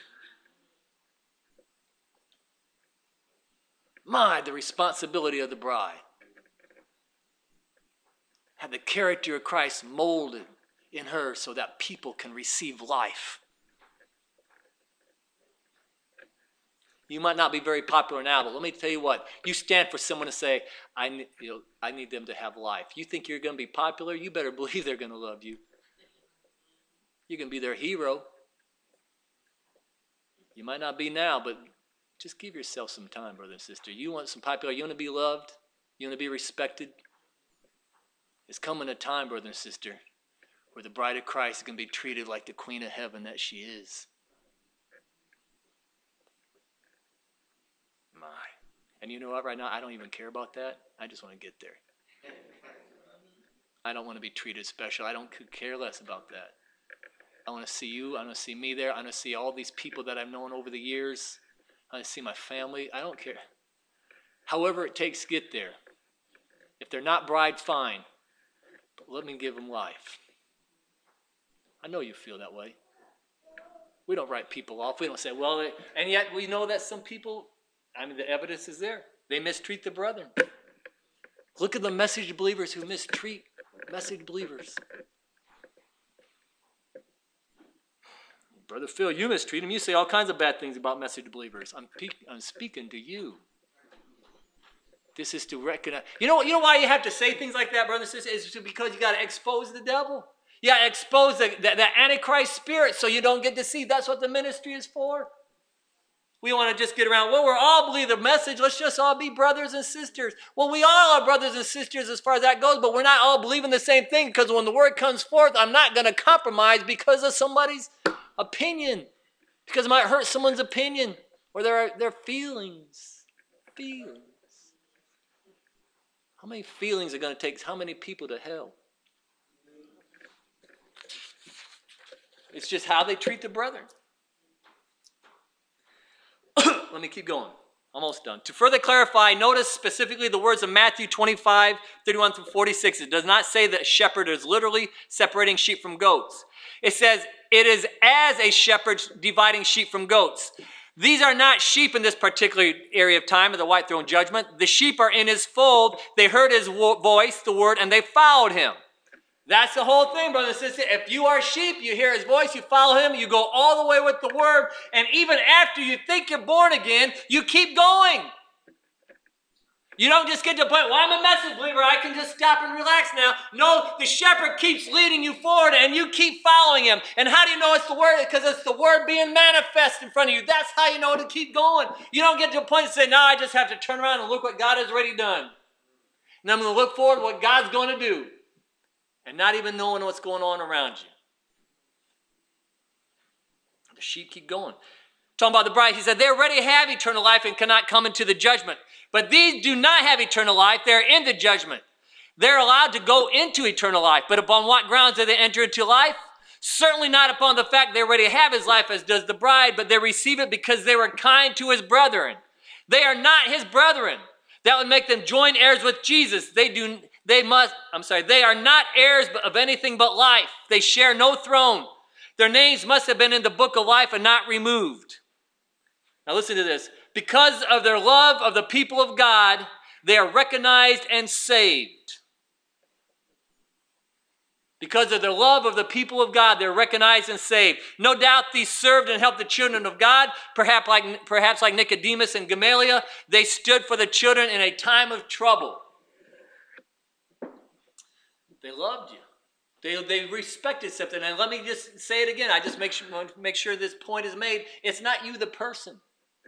The responsibility of the bride. Have the character of Christ molded in her so that people can receive life. You might not be very popular now, but let me tell you what. You stand for someone to say, I need them to have life. You think you're going to be popular? You better believe they're going to love you. You can be their hero. You might not be now, but just give yourself some time, brother and sister. You want some popularity. You want to be loved. You want to be respected. It's coming a time, brother and sister, where the bride of Christ is going to be treated like the queen of heaven that she is. And you know what? Right now, I don't even care about that. I just want to get there. I don't want to be treated special. I don't care less about that. I want to see you. I want to see me there. I want to see all these people that I've known over the years. I want to see my family. I don't care. However it takes to get there. If they're not bride, fine. But let me give them life. I know you feel that way. We don't write people off. We don't say, and yet we know that some people, the evidence is there. They mistreat the brethren. Look at the message believers who mistreat message believers. Brother Phil, you mistreat them. You say all kinds of bad things about message believers. I'm speaking to you. This is to recognize. You know why you have to say things like that, brothers and sisters? It's because you got to expose the devil. You got to expose the Antichrist spirit so you don't get deceived. That's what the ministry is for. We want to just get around, we're all believe the message. Let's just all be brothers and sisters. Well, we all are brothers and sisters as far as that goes, but we're not all believing the same thing because when the word comes forth, I'm not going to compromise because of somebody's opinion. Because it might hurt someone's opinion or their feelings. Feelings. How many feelings are going to take how many people to hell? It's just how they treat the brethren. Let me keep going. Almost done. To further clarify, notice specifically the words of Matthew 25, 31 through 46. It does not say that a shepherd is literally separating sheep from goats. It says it is as a shepherd dividing sheep from goats. These are not sheep in this particular area of time of the white throne judgment. The sheep are in his fold. They heard his voice, the word, and they followed him. That's the whole thing, brother and sister. If you are sheep, you hear his voice, you follow him, you go all the way with the word, and even after you think you're born again, you keep going. You don't just get to the point, I'm a message believer, I can just stop and relax now. No, the shepherd keeps leading you forward, and you keep following him. And how do you know it's the word? Because it's the word being manifest in front of you. That's how you know to keep going. You don't get to a point and say, no, I just have to turn around and look what God has already done. And I'm going to look forward to what God's going to do. And not even knowing what's going on around you. The sheep keep going. Talking about the bride, he said, they already have eternal life and cannot come into the judgment. But these do not have eternal life. They're in the judgment. They're allowed to go into eternal life. But upon what grounds do they enter into life? Certainly not upon the fact they already have his life as does the bride, but they receive it because they were kind to his brethren. They are not his brethren. That would make them joint heirs with Jesus. They are not heirs of anything but life. They share no throne. Their names must have been in the book of life and not removed. Now listen to this. Because of their love of the people of God, they are recognized and saved. Because of their love of the people of God, they're recognized and saved. No doubt these served and helped the children of God. Perhaps like Nicodemus and Gamaliel, they stood for the children in a time of trouble. They loved you. They respected something. And let me just say it again. I just make sure this point is made. It's not you, the person.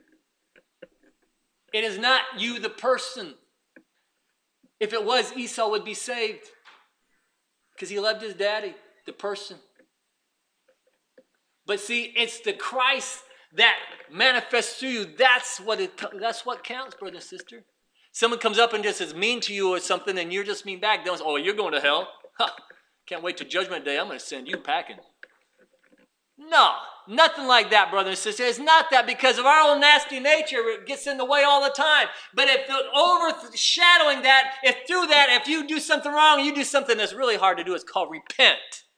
It is not you, the person. If it was, Esau would be saved. Because he loved his daddy, the person. But see, it's the Christ that manifests through you. That's what counts, brother and sister. Someone comes up and just is mean to you or something, and you're just mean back. Don't say, oh, you're going to hell. Can't wait till judgment day. I'm going to send you packing. No, nothing like that, brother and sister. It's not that, because of our own nasty nature, it gets in the way all the time. But if overshadowing that, if you do something wrong, you do something that's really hard to do, it's called repent.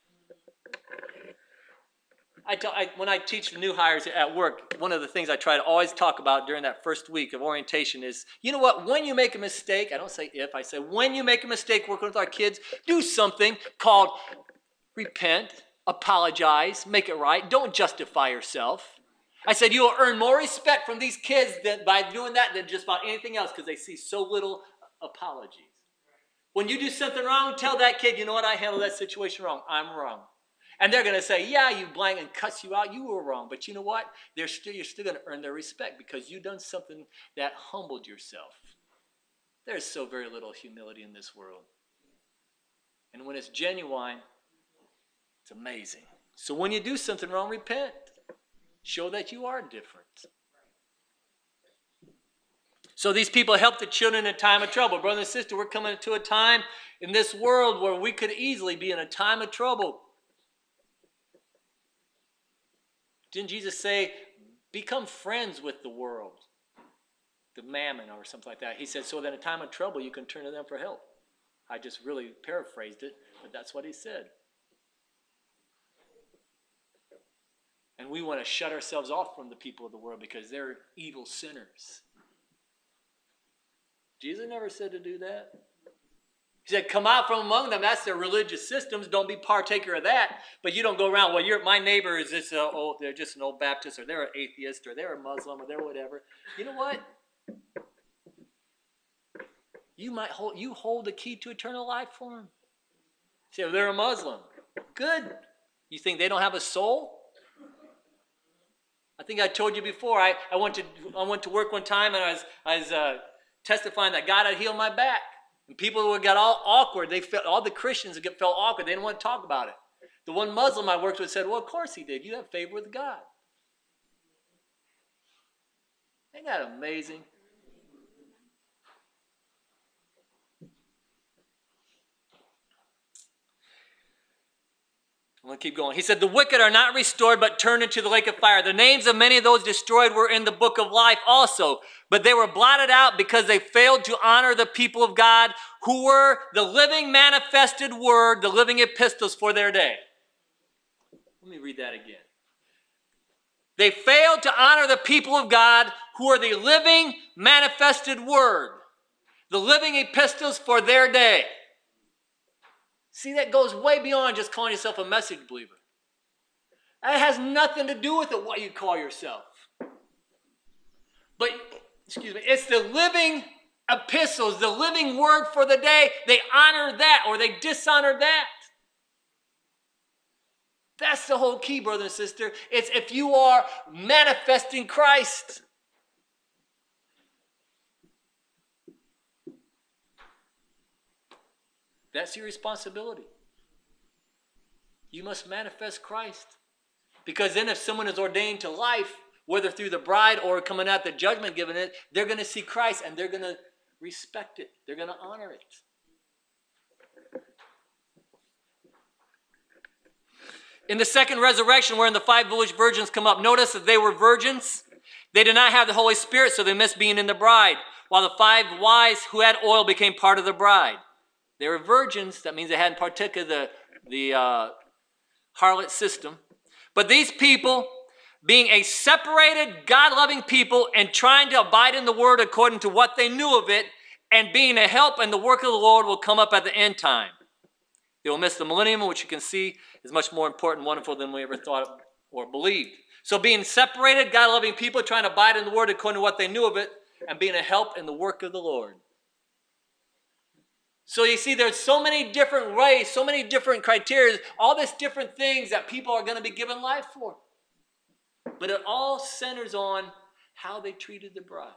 When I teach new hires at work, one of the things I try to always talk about during that first week of orientation is, you know what, when you make a mistake, I don't say if, I say when you make a mistake working with our kids, do something called repent, apologize, make it right. Don't justify yourself. I said you will earn more respect from these kids by doing that than just about anything else, because they see so little apologies. When you do something wrong, tell that kid, you know what, I handled that situation wrong. I'm wrong. And they're going to say, yeah, you blank, and cuss you out. You were wrong. But you know what? You're still going to earn their respect because you've done something that humbled yourself. There's so very little humility in this world. And when it's genuine, it's amazing. So when you do something wrong, repent. Show that you are different. So these people help the children in a time of trouble. Brother and sister, we're coming to a time in this world where we could easily be in a time of trouble. Didn't Jesus say, become friends with the world, the mammon or something like that? He said, so that in a time of trouble, you can turn to them for help. I just really paraphrased it, but that's what he said. And we want to shut ourselves off from the people of the world because they're evil sinners. Jesus never said to do that. He said, come out from among them. That's their religious systems. Don't be partaker of that. But you don't go around, well, my neighbor is this, they're just an old Baptist, or they're an atheist, or they're a Muslim, or they're whatever. You know what? You hold the key to eternal life for them. Say, well, they're a Muslim. Good. You think they don't have a soul? I think I told you before. I went to work one time, and I was testifying that God had healed my back. And people got all awkward. All the Christians felt awkward. They didn't want to talk about it. The one Muslim I worked with said, well, of course he did. You have favor with God. Ain't that amazing? I'm going to keep going. He said, the wicked are not restored, but turned into the lake of fire. The names of many of those destroyed were in the book of life also, but they were blotted out because they failed to honor the people of God, who were the living manifested word, the living epistles for their day. Let me read that again. They failed to honor the people of God, who are the living manifested word, the living epistles for their day. See, that goes way beyond just calling yourself a message believer. That has nothing to do with it, what you call yourself. But, it's the living epistles, the living word for the day. They honor that or they dishonor that. That's the whole key, brother and sister. It's if you are manifesting Christ. That's your responsibility. You must manifest Christ. Because then if someone is ordained to life, whether through the bride or coming out the judgment given it, they're going to see Christ and they're going to respect it. They're going to honor it. In the second resurrection, wherein the 5 foolish virgins come up, notice that they were virgins. They did not have the Holy Spirit, so they missed being in the bride, while the 5 wise who had oil became part of the bride. They were virgins. That means they hadn't partaken of the harlot system. But these people, being a separated, God-loving people and trying to abide in the word according to what they knew of it, and being a help in the work of the Lord, will come up at the end time. They will miss the millennium, which you can see is much more important and wonderful than we ever thought or believed. So being separated, God-loving people trying to abide in the word according to what they knew of it, and being a help in the work of the Lord. So you see, there's so many different ways, so many different criteria, all these different things that people are going to be given life for. But it all centers on how they treated the bride.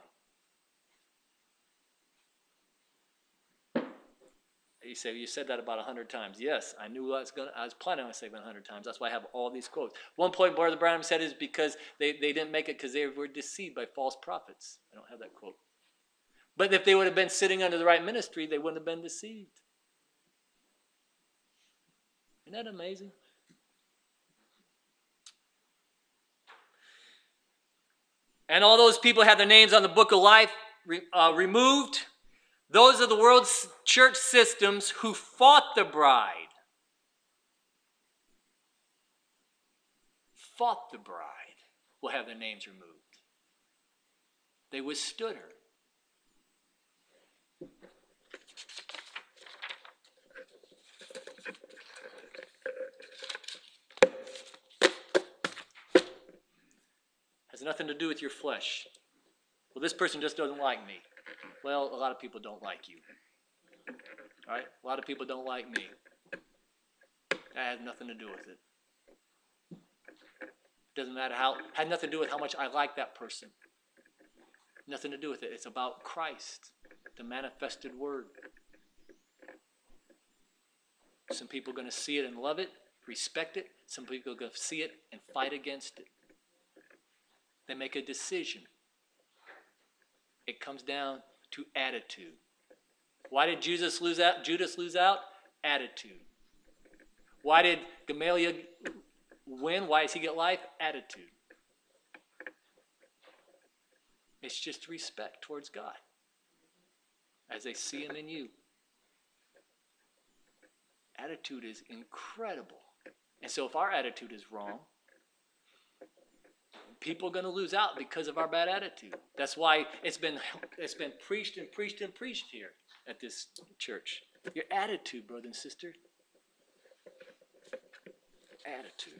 You say, you said that about 100 times. Yes, I knew I was planning on saying it 100 times. That's why I have all these quotes. One point Brother Branham said is because they didn't make it because they were deceived by false prophets. I don't have that quote. But if they would have been sitting under the right ministry, they wouldn't have been deceived. Isn't that amazing? And all those people had their names on the book of life removed. Those are the world's church systems who fought the bride. Fought the bride will have their names removed. They withstood her. Has nothing to do with your flesh. Well, this person just doesn't like me. Well, a lot of people don't like you. All right? A lot of people don't like me. That has nothing to do with it. Doesn't matter how, had nothing to do with how much I like that person. Nothing to do with it. It's about Christ, the manifested word. Some people are going to see it and love it, respect it. Some people are going to see it and fight against it. They make a decision. It comes down to attitude. Why did Judas lose out? Attitude. Why did Gamaliel win? Why does he get life? Attitude. It's just respect towards God as they see him in you. Attitude is incredible. And so if our attitude is wrong, people are going to lose out because of our bad attitude. That's why it's been preached and preached and preached here at this church. Your attitude, brother and sister. Attitude.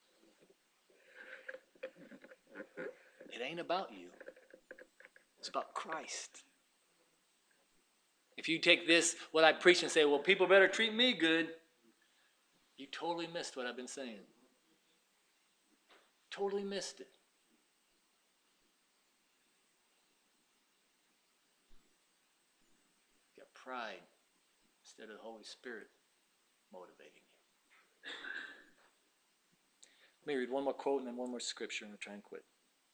It ain't about you. It's about Christ. If you take this, what I preach, and say, well, people better treat me good, you totally missed what I've been saying. Totally missed it. You got pride instead of the Holy Spirit motivating you. Let me read one more quote and then one more scripture, and we'll try and quit.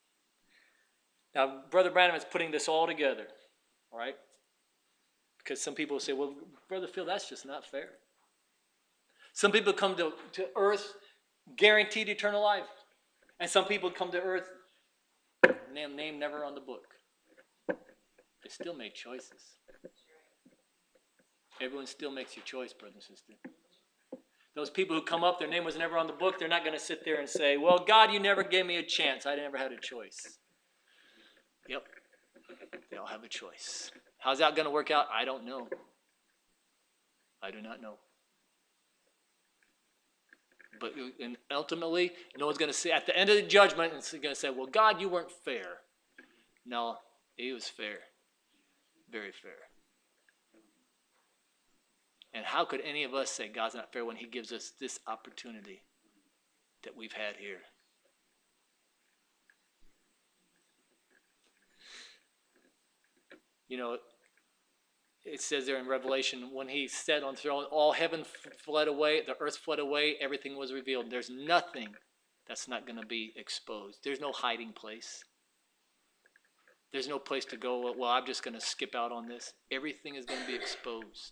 Now, Brother Branham is putting this all together, all right? Because some people say, well, Brother Phil, that's just not fair. Some people come to earth guaranteed eternal life. And some people come to earth, name never on the book. They still make choices. Everyone still makes your choice, brother and sister. Those people who come up, their name was never on the book, they're not going to sit there and say, well, God, you never gave me a chance. I never had a choice. Yep. They all have a choice. How's that going to work out? I don't know. I do not know. But and ultimately, no one's going to say, at the end of the judgment, it's going to say, well, God, you weren't fair. No, he was fair. Very fair. And how could any of us say God's not fair when he gives us this opportunity that we've had here? You know, it says there in Revelation, when he sat on the throne, all heaven fled away, the earth fled away, everything was revealed. There's nothing that's not going to be exposed. There's no hiding place. There's no place to go, well, I'm just going to skip out on this. Everything is going to be exposed.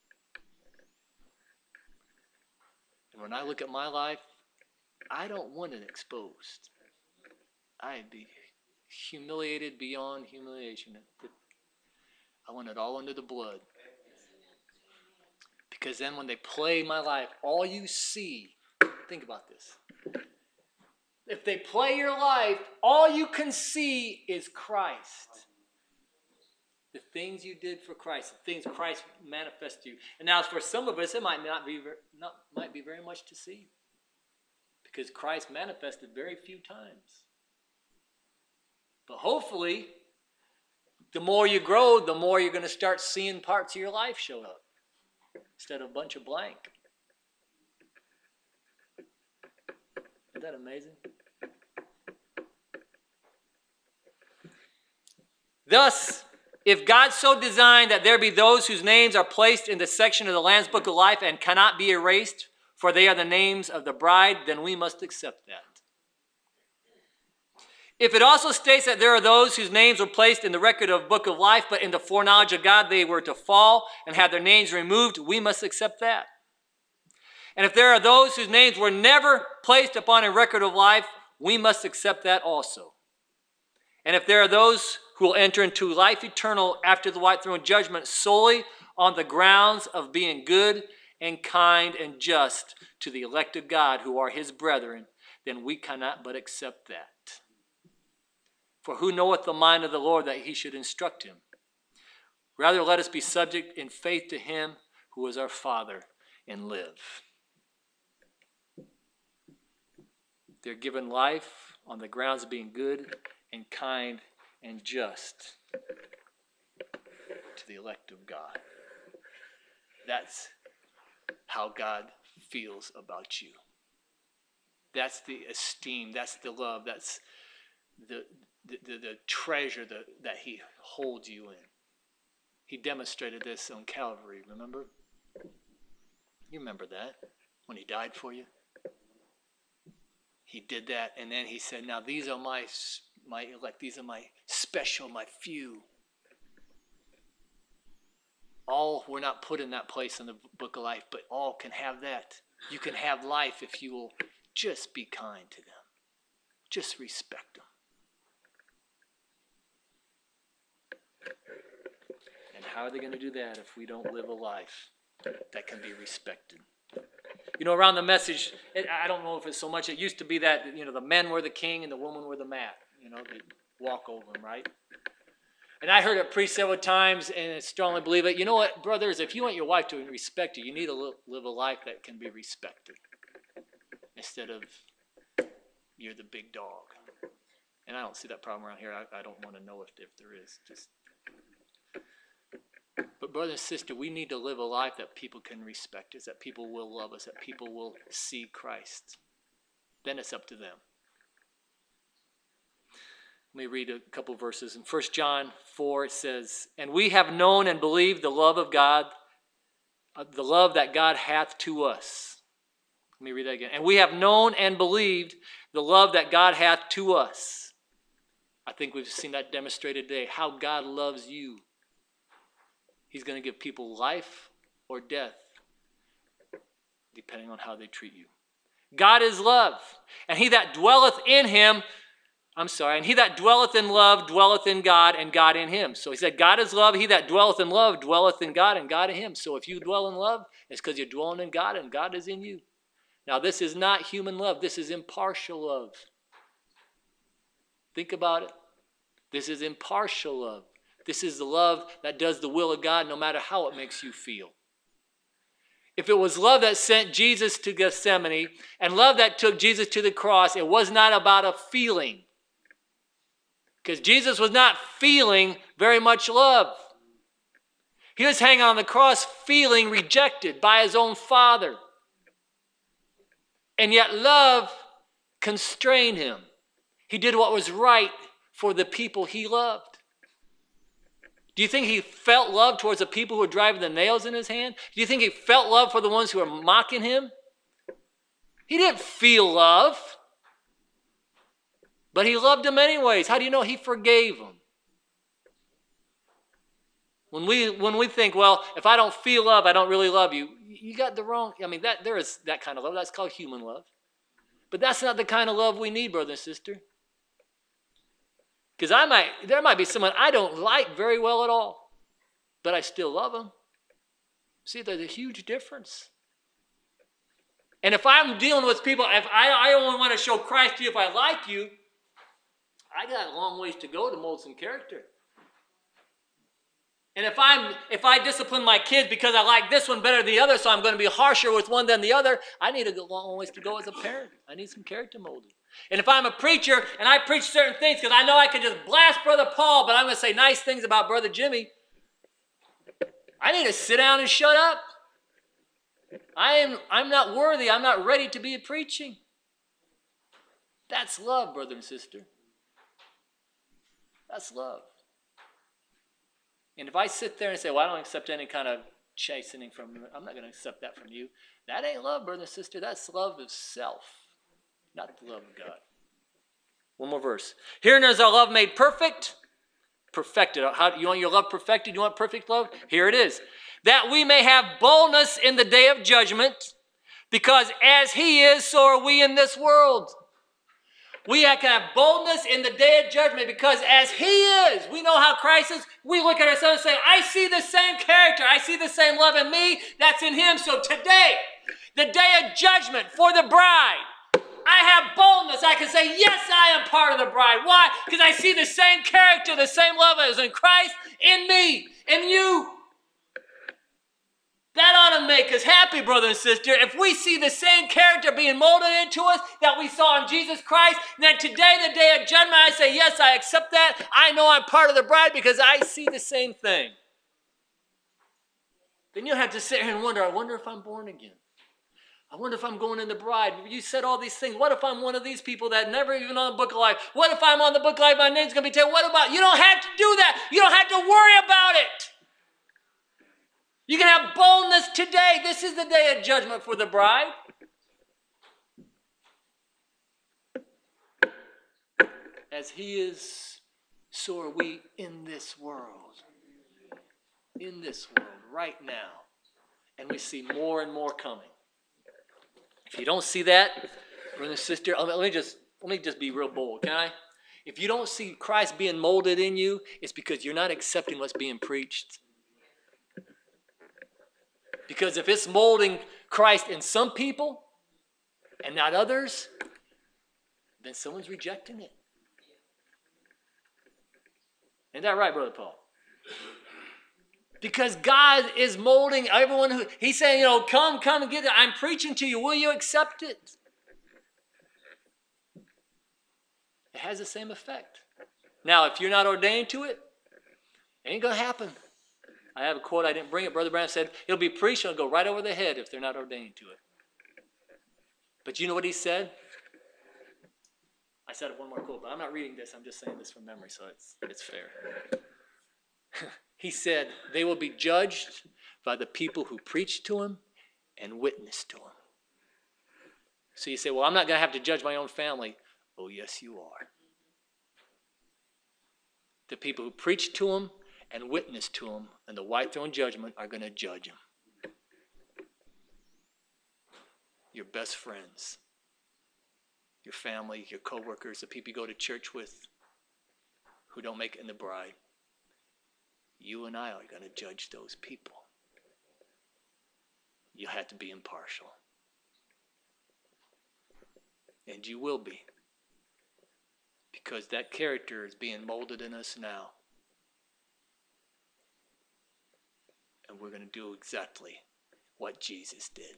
And when I look at my life, I don't want it exposed. I'd be humiliated beyond humiliation. I want it all under the blood. Because then when they play my life, all you see, think about this. If they play your life, all you can see is Christ. The things you did for Christ, the things Christ manifested to you. And now for some of us, it might be very much to see. Because Christ manifested very few times. But hopefully, the more you grow, the more you're going to start seeing parts of your life show up. Instead of a bunch of blank. Isn't that amazing? Thus, if God so designed that there be those whose names are placed in the section of the Lamb's Book of Life and cannot be erased, for they are the names of the bride, then we must accept that. If it also states that there are those whose names were placed in the record of Book of Life, but in the foreknowledge of God they were to fall and have their names removed, we must accept that. And if there are those whose names were never placed upon a record of life, we must accept that also. And if there are those who will enter into life eternal after the white throne judgment solely on the grounds of being good and kind and just to the elect of God who are his brethren, then we cannot but accept that. For who knoweth the mind of the Lord that he should instruct him? Rather, let us be subject in faith to him who is our Father and live. They're given life on the grounds of being good and kind and just to the elect of God. That's how God feels about you. That's the esteem, that's the love, that's the treasure that he holds you in. He demonstrated this on Calvary, remember? You remember that, when he died for you? He did that, and then he said, now these are my elect, these are my special, my few. All were not put in that place in the book of life, but all can have that. You can have life if you will just be kind to them. Just respect them. And how are they going to do that if we don't live a life that can be respected? You know, around the message, I don't know if it's so much, it used to be that, the men were the king and the women were the mat. They'd walk over them, right? And I heard it preached several times, and I strongly believe it. You know what, brothers, if you want your wife to respect you, you need to live a life that can be respected instead of you're the big dog. And I don't see that problem around here. I don't want to know if there is. But brother and sister, we need to live a life that people can respect us, that people will love us, that people will see Christ. Then it's up to them. Let me read a couple verses. In 1 John 4, it says, and we have known and believed the love of God, the love that God hath to us. Let me read that again. And we have known and believed the love that God hath to us. I think we've seen that demonstrated today, how God loves you. He's going to give people life or death, depending on how they treat you. God is love, and he that dwelleth in love dwelleth in God, and God in him. So he said, God is love, he that dwelleth in love dwelleth in God, and God in him. So if you dwell in love, it's because you're dwelling in God, and God is in you. Now this is not human love, this is impartial love. Think about it. This is impartial love. This is the love that does the will of God no matter how it makes you feel. If it was love that sent Jesus to Gethsemane and love that took Jesus to the cross, it was not about a feeling. Because Jesus was not feeling very much love. He was hanging on the cross feeling rejected by his own Father. And yet love constrained him. He did what was right for the people he loved. Do you think he felt love towards the people who were driving the nails in his hand? Do you think he felt love for the ones who were mocking him? He didn't feel love. But he loved them anyways. How do you know? He forgave them. When we think, well, if I don't feel love, I don't really love you. You got the wrong, there is that kind of love. That's called human love. But that's not the kind of love we need, brother and sister. Because there might be someone I don't like very well at all, but I still love them. See, there's a huge difference. And if I'm dealing with people, if I only want to show Christ to you if I like you, I got a long ways to go to mold some character. And if I discipline my kids because I like this one better than the other, so I'm going to be harsher with one than the other, I need a long ways to go as a parent. I need some character molding. And if I'm a preacher and I preach certain things because I know I can just blast Brother Paul, but I'm going to say nice things about Brother Jimmy, I need to sit down and shut up. I'm not worthy. I'm not ready to be preaching. That's love, brother and sister. That's love. And if I sit there and say, well, I don't accept any kind of chastening from you, I'm not going to accept that from you. That ain't love, brother and sister. That's love of self, not the love of God. One more verse. Herein is our love made perfect. Perfected. You want your love perfected? You want perfect love? Here it is. That we may have boldness in the day of judgment, because as he is, so are we in this world. We can have boldness in the day of judgment because as He is, we know how Christ is. We look at ourselves and say, I see the same character. I see the same love in me that's in Him. So today, the day of judgment for the bride, I have boldness. I can say, yes, I am part of the bride. Why? Because I see the same character, the same love as in Christ, in me, in you. That ought to make us happy, brother and sister. If we see the same character being molded into us that we saw in Jesus Christ, then today, the day of judgment, I say, yes, I accept that. I know I'm part of the bride because I see the same thing. Then you'll have to sit here and wonder, I wonder if I'm born again. I wonder if I'm going in the bride. You said all these things. What if I'm one of these people that never even on the book of life? What if I'm on the book of life? My name's going to be taken. What about? You don't have to do that. You don't have to worry about it. You can have boldness today. This is the day of judgment for the bride. As He is, so are we in this world. In this world, right now. And we see more and more coming. If you don't see that, brother and sister, let me just be real bold, can I? If you don't see Christ being molded in you, it's because you're not accepting what's being preached. Because if it's molding Christ in some people and not others, then someone's rejecting it. Isn't that right, Brother Paul? Because God is molding everyone who, He's saying, come and get it. I'm preaching to you. Will you accept it? It has the same effect. Now, if you're not ordained to it, it ain't going to happen. I have a quote, I didn't bring it. Brother Branham said, it'll be preached and it'll go right over the head if they're not ordained to it. But you know what he said? I said one more quote, but I'm not reading this. I'm just saying this from memory, so it's fair. He said, they will be judged by the people who preach to Him and witness to Him. So you say, well, I'm not going to have to judge my own family. Oh, yes, you are. The people who preach to Him and witness to Him and the white throne judgment are going to judge Him. Your best friends, your family, your co-workers, the people you go to church with who don't make it in the bride. You and I are going to judge those people. You have to be impartial. And you will be. Because that character is being molded in us now. And we're going to do exactly what Jesus did.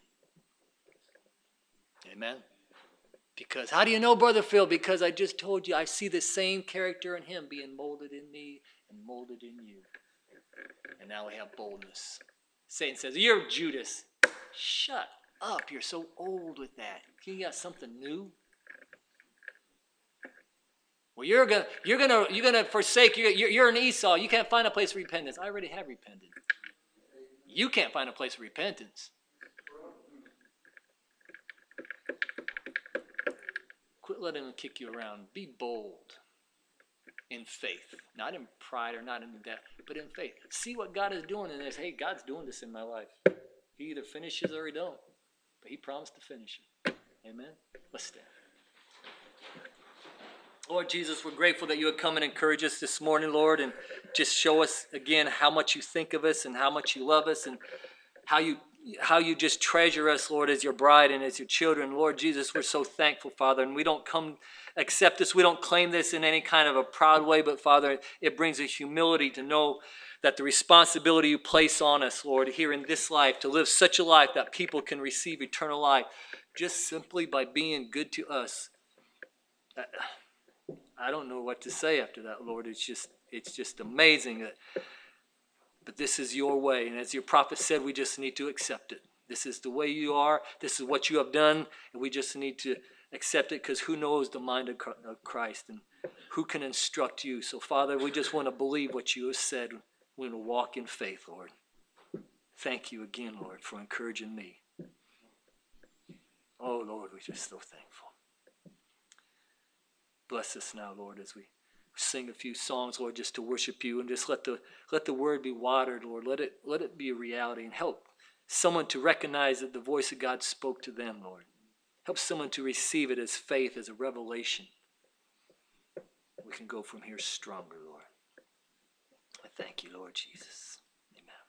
Amen? Because, how do you know, Brother Phil? Because I just told you I see the same character in Him being molded in me and molded in you. And now we have boldness. Satan says, you're Judas. Shut up. You're so old with that. You got something new? Well, you're gonna forsake. You're an Esau. You can't find a place of repentance. I already have repented. You can't find a place of repentance. Quit letting them kick you around. Be bold. In faith, not in pride or not in death, but in faith. See what God is doing in this. Hey, God's doing this in my life. He either finishes or He don't, but He promised to finish it. Amen? Let's stand. Lord Jesus, we're grateful that You would come and encourage us this morning, Lord, and just show us again how much You think of us and how much You love us and how you just treasure us, Lord, as Your bride and as Your children. Lord Jesus, we're so thankful, Father, and we don't accept this. We don't claim this in any kind of a proud way, but Father, it brings a humility to know that the responsibility You place on us, Lord, here in this life, to live such a life that people can receive eternal life just simply by being good to us. I don't know what to say after that, Lord. It's just amazing. But this is Your way, and as Your prophet said, we just need to accept it. This is the way You are. This is what You have done, and we just need to accept it, because who knows the mind of Christ and who can instruct You? So, Father, we just want to believe what You have said. We want to walk in faith, Lord. Thank You again, Lord, for encouraging me. Oh, Lord, we're just so thankful. Bless us now, Lord, as we sing a few songs, Lord, just to worship You, and just let the word be watered, Lord. Let it be a reality, and help someone to recognize that the voice of God spoke to them, Lord. Help someone to receive it as faith, as a revelation. We can go from here stronger, Lord. I thank you, Lord Jesus. Amen.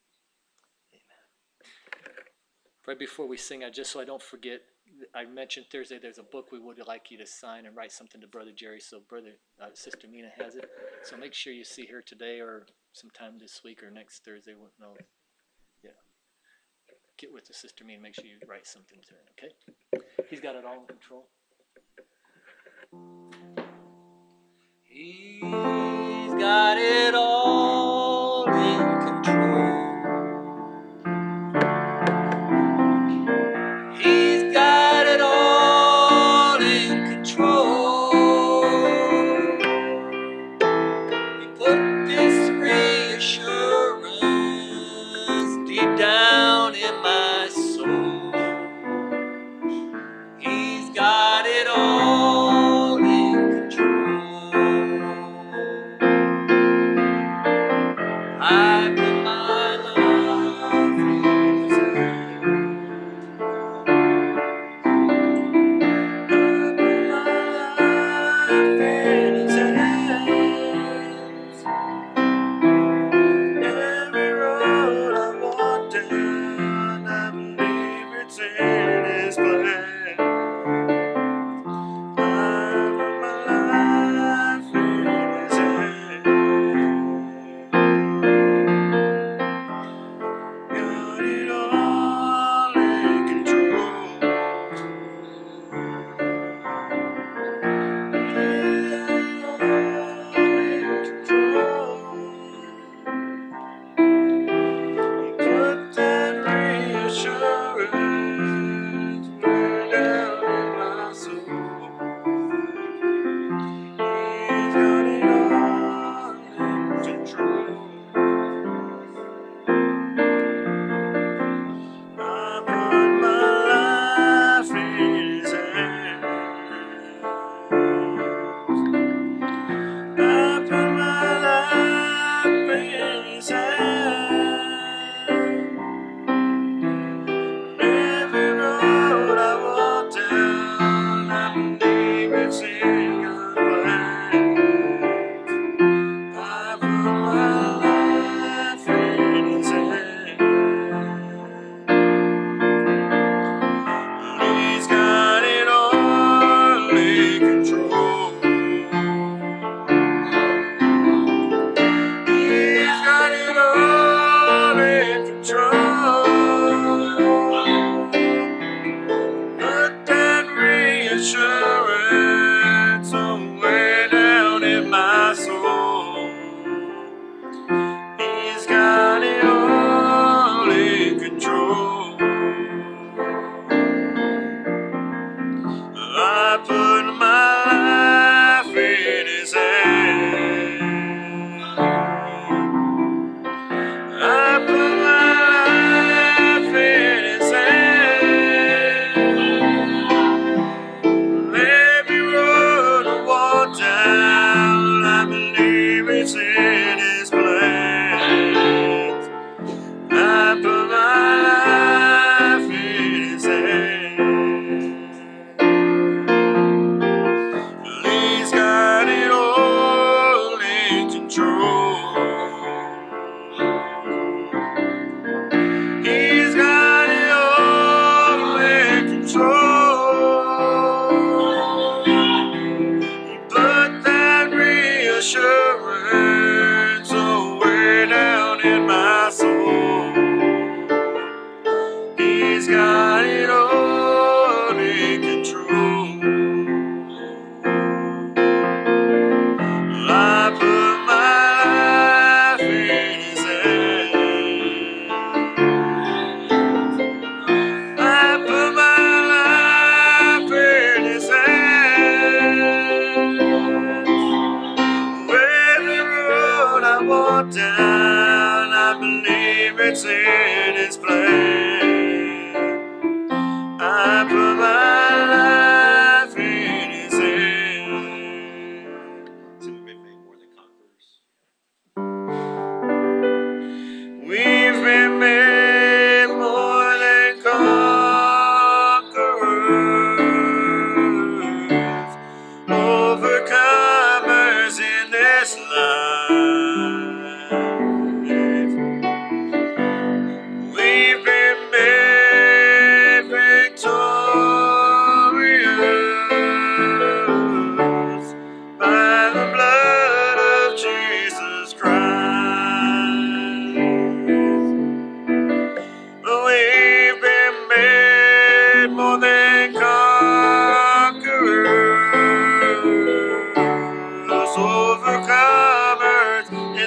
Amen. Right before we sing, just so I don't forget, I mentioned Thursday there's a book we would like you to sign and write something to Brother Jerry. So Sister Mina has it. So make sure you see her today or sometime this week or next Thursday. No, yeah. Get with the Sister Mina and make sure you write something to her, okay? He's got it all in control. He's got it all in control. He's got it all in control. He put this reassurance deep down in my soul. He's got it all in control. I put my life in His hands. Every road I walk down, I believe it's in His plan. I put my life in His hands. Got it all in control. Put that reassurance way down in my soul. He's got it all in control. I put my life in His hands. I put my life in His hands. Every road I walk down, I believe it's in God's plan. I put my life in His hands. He's got it all in control. He's got it all in control. Put that reassurance way down in my soul. He's got it all in control. I put my life in His hands. I put my life in His hands. Every road I walk down, I believe it's in His plans. I put my life in His hands. He's got it all in control. He's got it all in control. He put that reassurance way down in my soul. He's got it all in control. I put my life in His hands. I put my life in His hands. Every road I walk down, I believe it's in His plan. I put my life in His hands. We've been made more than conquerors. We've been made more than conquerors, overcomers.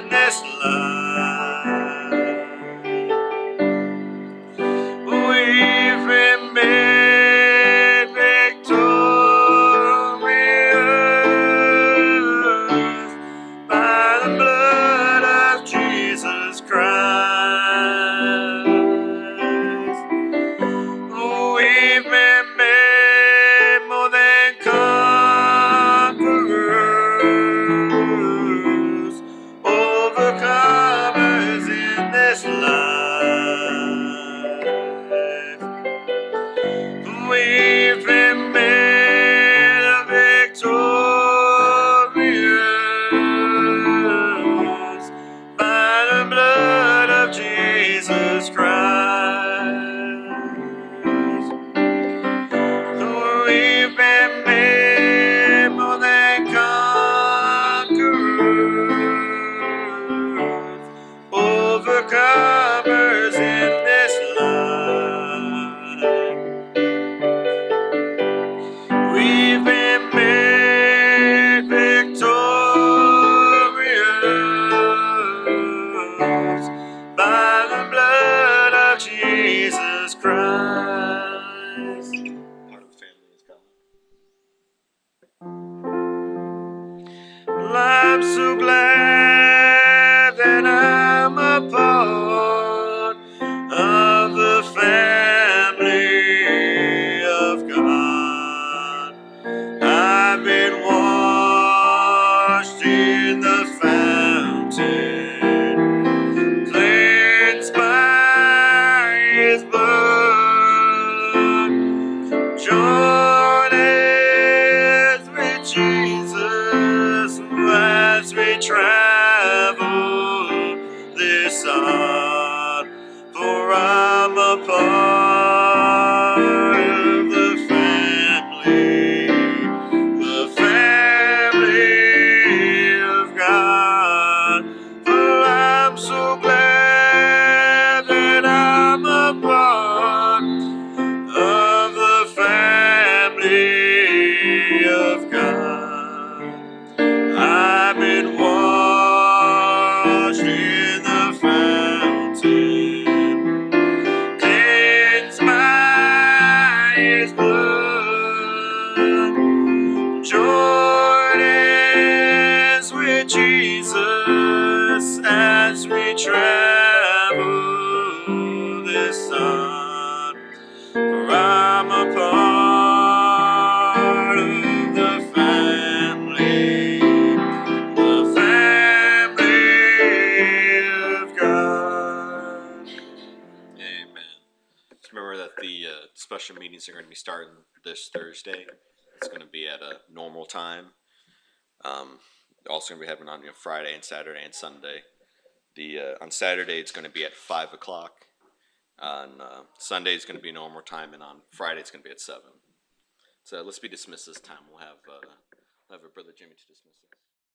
this life. We've been made victorious by the blood of Jesus Christ. We've been made more than conquerors, overcomers in this life. We've been made victorious by the blood of Jesus Christ. We've been made more than conquerors, overcomers in this life. We've been made victorious by the blood of Jesus Christ. Part of the family is God. Well, I'm so glad that I'm a part of the family of God. I've been washed in the fountain, cleansed by His blood, joined hands with Jesus as we travel this earth. For I'm a part of the family of God. For I'm so glad that I'm a part of the family of God. I've been washed in the fountain, cleansed by His blood, joined hands with Jesus as we travel this earth. For I'm a part of the family of God. Amen. Just remember that the special meetings are going to be starting this Thursday. It's going to be at a normal time. Also going to be having on Friday and Saturday and Sunday. On Saturday it's going to be at 5 o'clock. On Sunday it's going to be normal time, and on Friday it's going to be at 7. So let's be dismissed this time. We'll have Brother Jimmy to dismiss us.